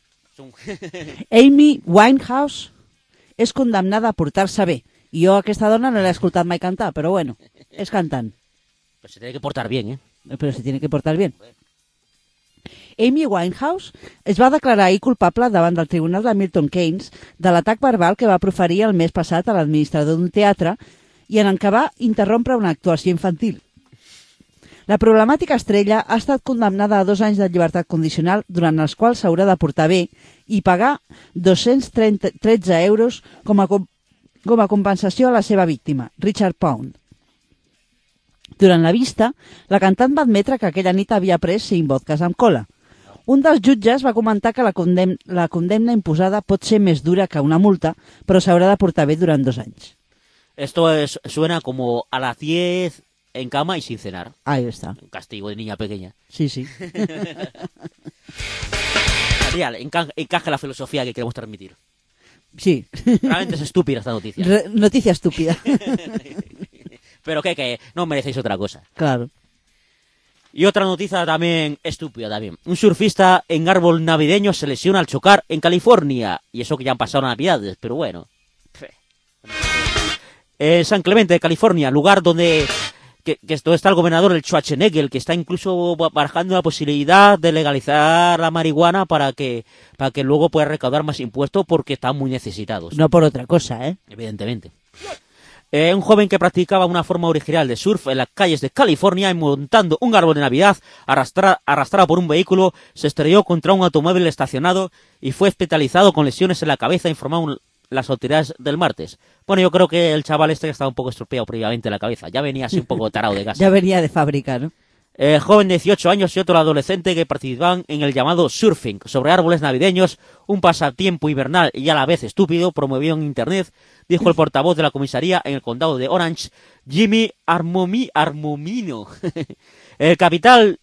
Amy Winehouse és condemnada a portar-se bé. I jo a aquesta dona no l'he escoltat mai cantar, però bueno, és cantant. Pero se tiene que portar bien, ¿eh? Pero se tiene que portar bien. Amy Winehouse es va declarar ahir culpable davant del tribunal de Milton Keynes de l'atac verbal que va proferir el mes passat a l'administrador d'un teatre i en què va interrompre una actuació infantil. La problemàtica estrella ha estat condemnada a 2 anys de llibertat condicional durant els quals s'haurà de portar bé i pagar 213 euros com a compensació a la seva víctima, Richard Pound. Durant la vista, la cantant va admetre que aquella nit havia pres 5 vodkas amb cola. Un dels jutges va comentar que la condemna imposada pot ser més dura que una multa, però s'haurà de portar bé durant 2 anys. Esto suena como a las 10 en cama y sin cenar. Ahí está. Un castigo de niña pequeña. Sí, sí. Real, encaja la filosofía que queremos transmitir. Sí. Realmente es estúpida esta noticia. Noticia estúpida. Pero que no merecéis otra cosa. Claro. Y otra noticia también estúpida también. Un surfista en árbol navideño se lesiona al chocar en California. Y eso que ya han pasado navidades, pero bueno. San Clemente de California, lugar donde está el gobernador, el Schwarzenegger, que está incluso barajando la posibilidad de legalizar la marihuana para que luego pueda recaudar más impuestos porque están muy necesitados. No por otra cosa, ¿eh? Evidentemente. Un joven que practicaba una forma original de surf en las calles de California y montando un árbol de Navidad arrastrado por un vehículo, se estrelló contra un automóvil estacionado y fue hospitalizado con lesiones en la cabeza, informaron las autoridades del martes. Bueno, yo creo que el chaval este estaba un poco estropeado previamente en la cabeza. Ya venía así un poco tarado de casa. Ya venía de fábrica, ¿no? Joven de 18 años y otro adolescente que participaban en el llamado surfing sobre árboles navideños, un pasatiempo invernal y a la vez estúpido promovido en internet, dijo el portavoz de la comisaría en el condado de Orange, Jimmy Armomino. El capitán,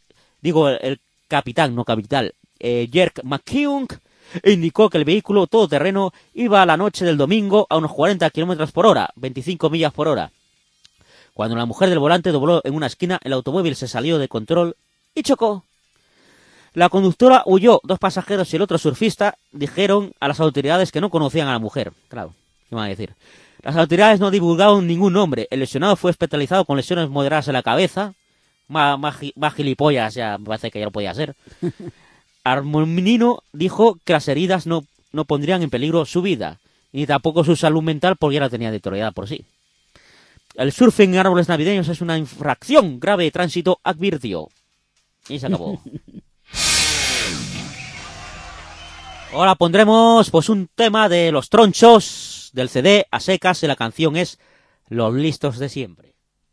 Jerk McKeown, indicó que el vehículo todoterreno iba a la noche del domingo a unos 40 kilómetros por hora, 25 millas por hora. Cuando la mujer del volante dobló en una esquina, el automóvil se salió de control y chocó. La conductora huyó, 2 pasajeros y el otro surfista dijeron a las autoridades que no conocían a la mujer. Claro, ¿qué van a decir? Las autoridades no divulgaron ningún nombre. El lesionado fue hospitalizado con lesiones moderadas en la cabeza. Más gilipollas, ya me parece que ya lo podía ser. Armonino dijo que las heridas no pondrían en peligro su vida, ni tampoco su salud mental porque ya la tenía deteriorada por sí. El surfing en árboles navideños es una infracción grave de tránsito, advirtió. Y se acabó. Ahora pondremos pues un tema de Los Tronchos del CD a secas y la canción es Los Listos de Siempre.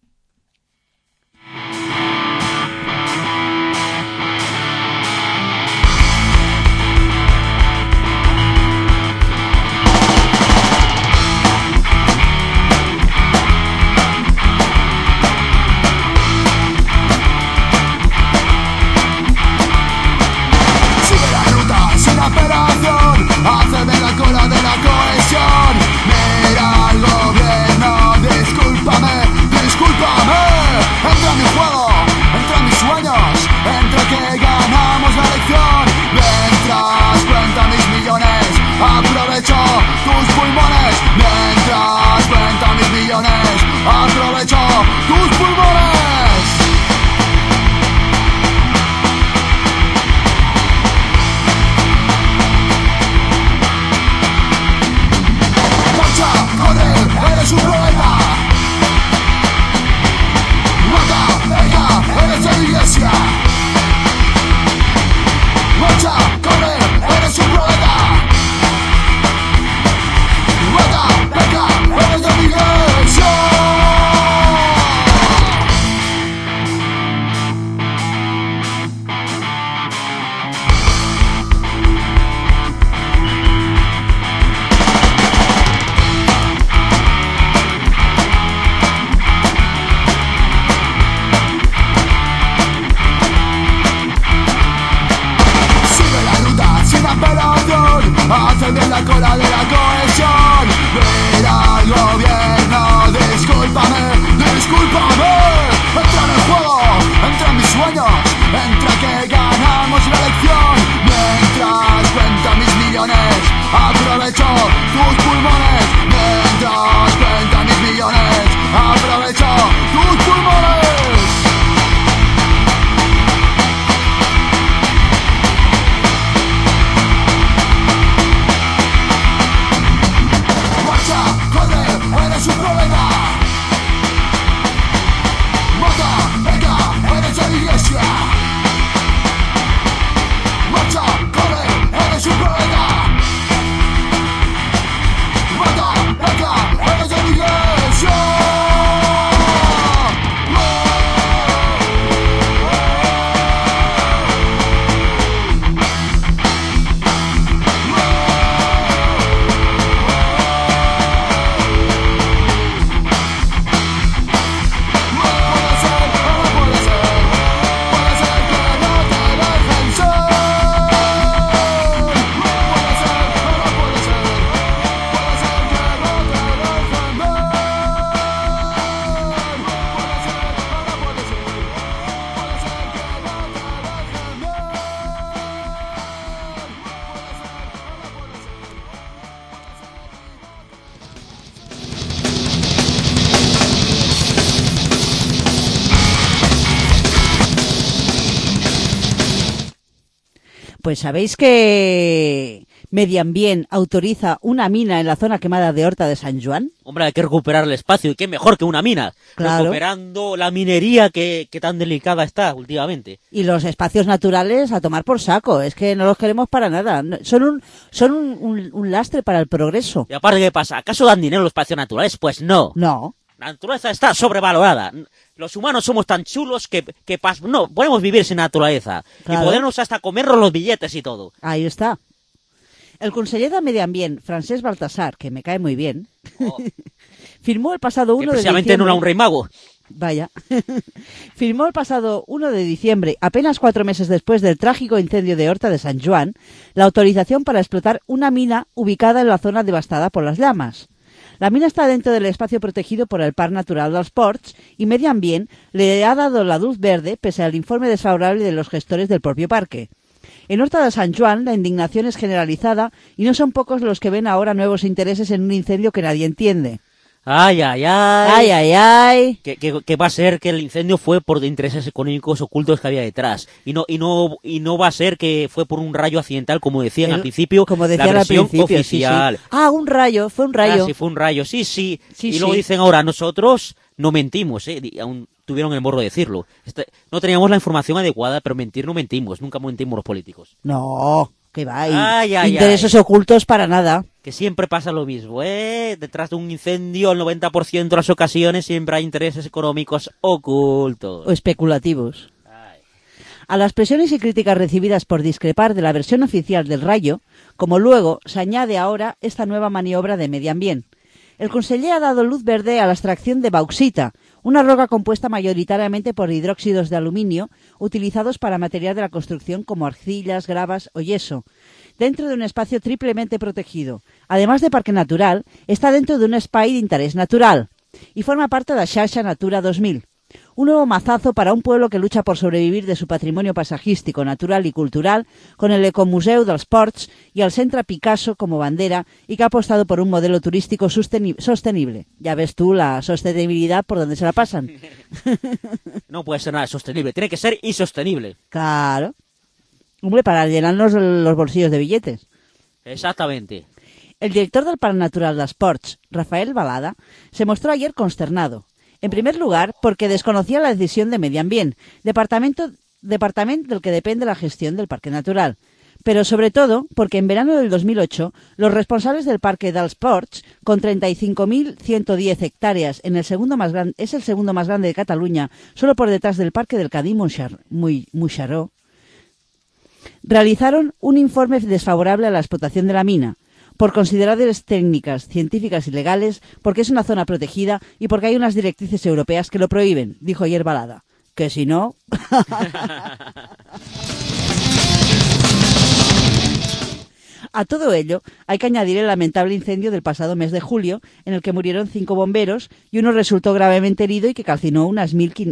Hace de la cola de la cohesión. Mira al gobierno, discúlpame. Pues sabéis que Mediambient autoriza una mina en la zona quemada de Horta de Sant Joan. Hombre, hay que recuperar el espacio, y qué mejor que una mina. Claro. Recuperando la minería que tan delicada está últimamente. Y los espacios naturales a tomar por saco, es que no los queremos para nada. Son un lastre para el progreso. Y aparte, ¿qué pasa? ¿Acaso dan dinero a los espacios naturales? Pues no. No. La naturaleza está sobrevalorada. Los humanos somos tan chulos que no podemos vivir sin naturaleza. Claro. Y podemos hasta comernos los billetes y todo. Ahí está. El conseller de Medi Ambient, Francesc Baltasar, que me cae muy bien, firmó el pasado 1 de diciembre... precisamente no era un rey mago. Vaya. Firmó el pasado 1 de diciembre, apenas 4 meses después del trágico incendio de Horta de Sant Joan, la autorización para explotar una mina ubicada en la zona devastada por las llamas. La mina está dentro del espacio protegido por el Parc Natural dels Ports y Medi Ambient le ha dado la luz verde pese al informe desfavorable de los gestores del propio parque. En Horta de Sant Joan la indignación es generalizada y no son pocos los que ven ahora nuevos intereses en un incendio que nadie entiende. Ay, ay, ay. Ay, ay, ay. Que va a ser que el incendio fue por intereses económicos ocultos que había detrás. Y no va a ser que fue por un rayo accidental, como decían al principio, como decían la versión al principio, oficial. Sí, sí. Ah, un rayo, fue un rayo. Ah, sí, fue un rayo, sí. Sí, y luego sí. dicen ahora, nosotros no mentimos, aún tuvieron el morro de decirlo. No teníamos la información adecuada, pero mentir no mentimos, nunca mentimos los políticos. No, que va. Ay, intereses ocultos para nada. Que siempre pasa lo mismo, Detrás de un incendio, el 90% de las ocasiones siempre hay intereses económicos ocultos. O especulativos. A las presiones y críticas recibidas por discrepar de la versión oficial del rayo, como luego se añade ahora esta nueva maniobra de Medi Ambient. El conseller ha dado luz verde a la extracción de bauxita, una roca compuesta mayoritariamente por hidróxidos de aluminio, utilizados para material de la construcción como arcillas, gravas o yeso, dentro de un espacio triplemente protegido. Además de parque natural, está dentro de un espai d'interès natural y forma parte de la Xarxa Natura 2000. Un nuevo mazazo para un pueblo que lucha por sobrevivir de su patrimonio paisajístico, natural y cultural, con el Ecomuseu dels Ports y el Centre Picasso como bandera, y que ha apostado por un modelo turístico sostenible. Ya ves tú la sostenibilidad por donde se la pasan. No puede ser nada sostenible, tiene que ser insostenible. Claro. Hombre, para llenarnos los bolsillos de billetes. Exactamente. El director del Parc Natural dels Ports, Rafael Balada, se mostró ayer consternado. En primer lugar, porque desconocía la decisión de Medi Ambient, departamento del que depende la gestión del parque natural. Pero sobre todo, porque en verano del 2008, los responsables del Parque dels Ports, con 35.110 hectáreas, es el segundo más grande de Cataluña, solo por detrás del Parque del Cadí Moixeró, realizaron un informe desfavorable a la explotación de la mina, por consideraciones técnicas, científicas y legales, porque es una zona protegida y porque hay unas directrices europeas que lo prohíben, dijo ayer Balada. Que si no... A todo ello, hay que añadir el lamentable incendio del pasado mes de julio, en el que murieron 5 bomberos y uno resultó gravemente herido y que calcinó unas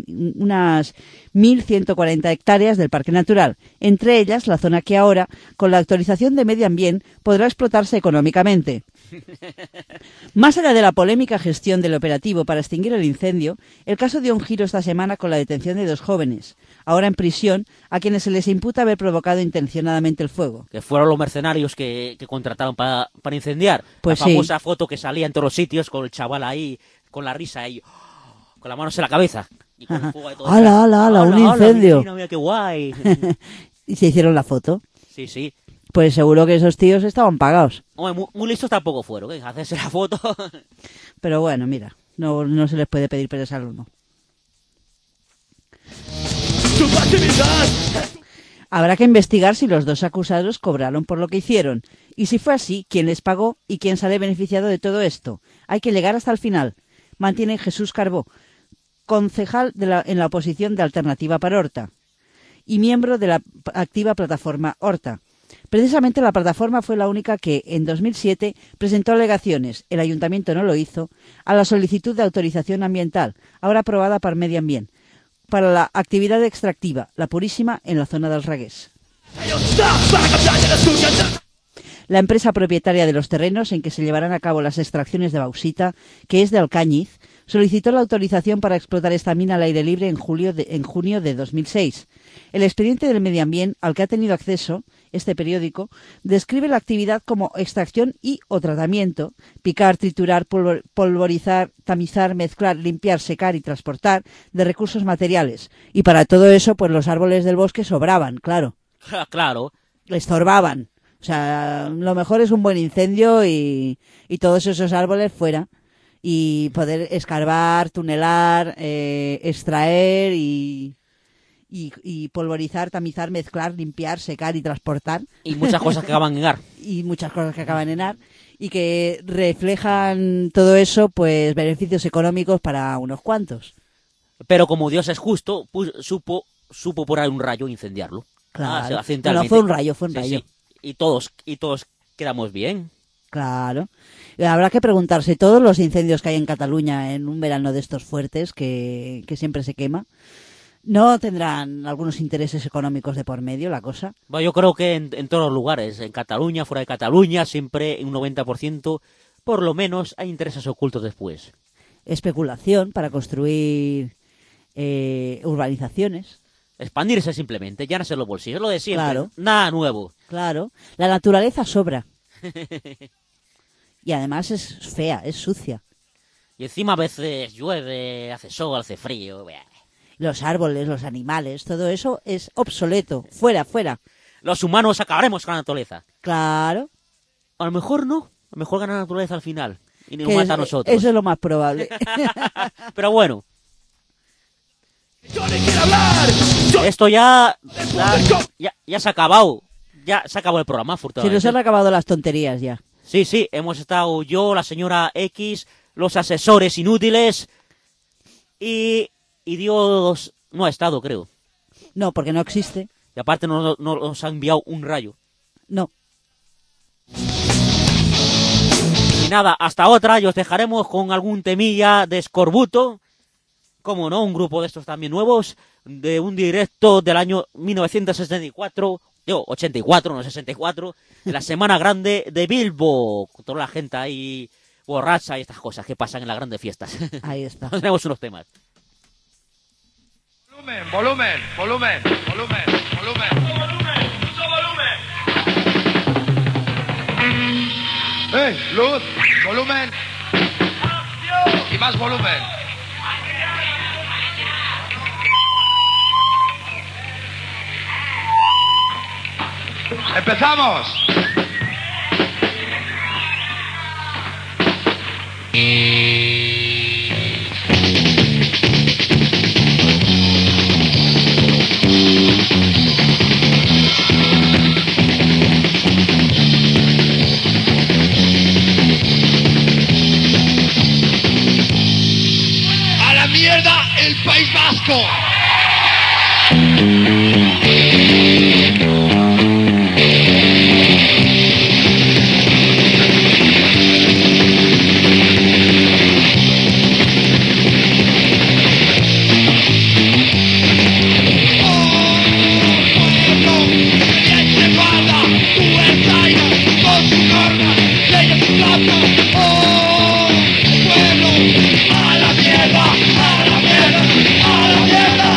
1.140 hectáreas del Parque Natural, entre ellas la zona que ahora, con la autorización de Medi Ambient, podrá explotarse económicamente. Más allá de la polémica gestión del operativo para extinguir el incendio, el caso dio un giro esta semana con la detención de 2 jóvenes, ahora en prisión, a quienes se les imputa haber provocado intencionadamente el fuego. Que fueron los mercenarios que contrataron para incendiar. Pues la famosa foto que salía en todos los sitios con el chaval ahí, con la risa ahí, con las manos en la cabeza. Y con el fuego de todo. ¡Hala, un incendio! Mira, qué guay. ¿Y se hicieron la foto? Sí. Pues seguro que esos tíos estaban pagados. Hombre, muy listos tampoco fueron, ¿eh? Hacerse la foto. Pero bueno, mira, no se les puede pedir peras al uno. Habrá que investigar si los 2 acusados cobraron por lo que hicieron. Y si fue así, quién les pagó y quién sale beneficiado de todo esto. Hay que llegar hasta el final. Mantiene Jesús Carbó, concejal en la oposición de Alternativa para Horta y miembro de la activa plataforma Horta. Precisamente la plataforma fue la única que, en 2007, presentó alegaciones, el ayuntamiento no lo hizo, a la solicitud de autorización ambiental, ahora aprobada por Medi Ambient, para la actividad extractiva, la Purísima, en la zona del Regués. La empresa propietaria de los terrenos en que se llevarán a cabo las extracciones de bauxita, que es de Alcañiz, solicitó la autorización para explotar esta mina al aire libre en junio de 2006. El expediente del Medio Ambiente, al que ha tenido acceso este periódico, describe la actividad como extracción y o tratamiento, picar, triturar, polvorizar, tamizar, mezclar, limpiar, secar y transportar de recursos materiales. Y para todo eso, pues los árboles del bosque sobraban, claro. Claro. Estorbaban. O sea, lo mejor es un buen incendio y todos esos árboles fuera. Y poder escarbar, tunelar, extraer y polvorizar, tamizar, mezclar, limpiar, secar y transportar. Y muchas cosas que acaban en ar. Y muchas cosas que acaban en ar. Y que reflejan todo eso, pues, beneficios económicos para unos cuantos. Pero como Dios es justo, supo por ahí un rayo incendiarlo. Claro. No, fue un rayo. Sí. Y todos quedamos bien. Claro. Habrá que preguntarse, todos los incendios que hay en Cataluña en un verano de estos fuertes, que siempre se quema, ¿no tendrán algunos intereses económicos de por medio la cosa? Bueno, yo creo que en todos los lugares, en Cataluña, fuera de Cataluña, siempre en un 90%, por lo menos, hay intereses ocultos después. Especulación para construir urbanizaciones. Expandirse simplemente, llenarse los bolsillos, lo de siempre. Claro. Nada nuevo. Claro. La naturaleza sobra. Y además es fea, es sucia. Y encima a veces llueve, hace sol, hace frío. Los árboles, los animales, todo eso es obsoleto. Fuera. Los humanos acabaremos con la naturaleza. Claro. A lo mejor no. A lo mejor gana la naturaleza al final. Y nos mata a nosotros. Eso es lo más probable. Pero bueno. Esto ya se ha acabado. Ya se acabó el programa, afortunadamente. Se nos han acabado las tonterías ya. Sí, hemos estado yo, la señora X, los asesores inútiles y Dios no ha estado, creo. No, porque no existe. Y aparte no nos ha enviado un rayo. No. Y nada, hasta otra, y os dejaremos con algún temilla de Escorbuto. Como no, un grupo de estos también nuevos, de un directo del año 1964... 84, no 64, en la Semana Grande de Bilbo, con toda la gente ahí borracha y estas cosas que pasan en las grandes fiestas. Ahí está. Tenemos unos temas. Volumen. Luz, volumen. Y más volumen. ¡Empezamos! ¡A la mierda el País Vasco! ¡A la mierda! ¡A la mierda! ¡A la mierda!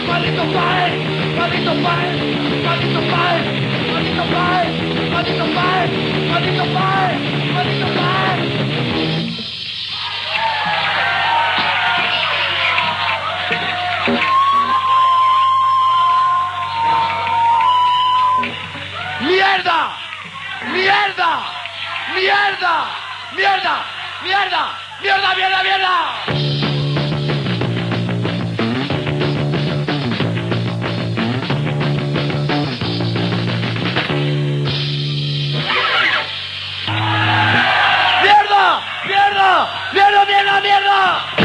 maldito país, maldito país, maldito país, maldito país, maldito país, maldito país, maldito país. ¡Mierda! ¡Mierda! ¡Mierda! ¡Mierda! ¡Mierda! ¡Mierda! ¡Mierda! ¡Mierda! ¡Mierda! ¡Mierda! ¡Mierda! ¡Mierda! ¡Mierda!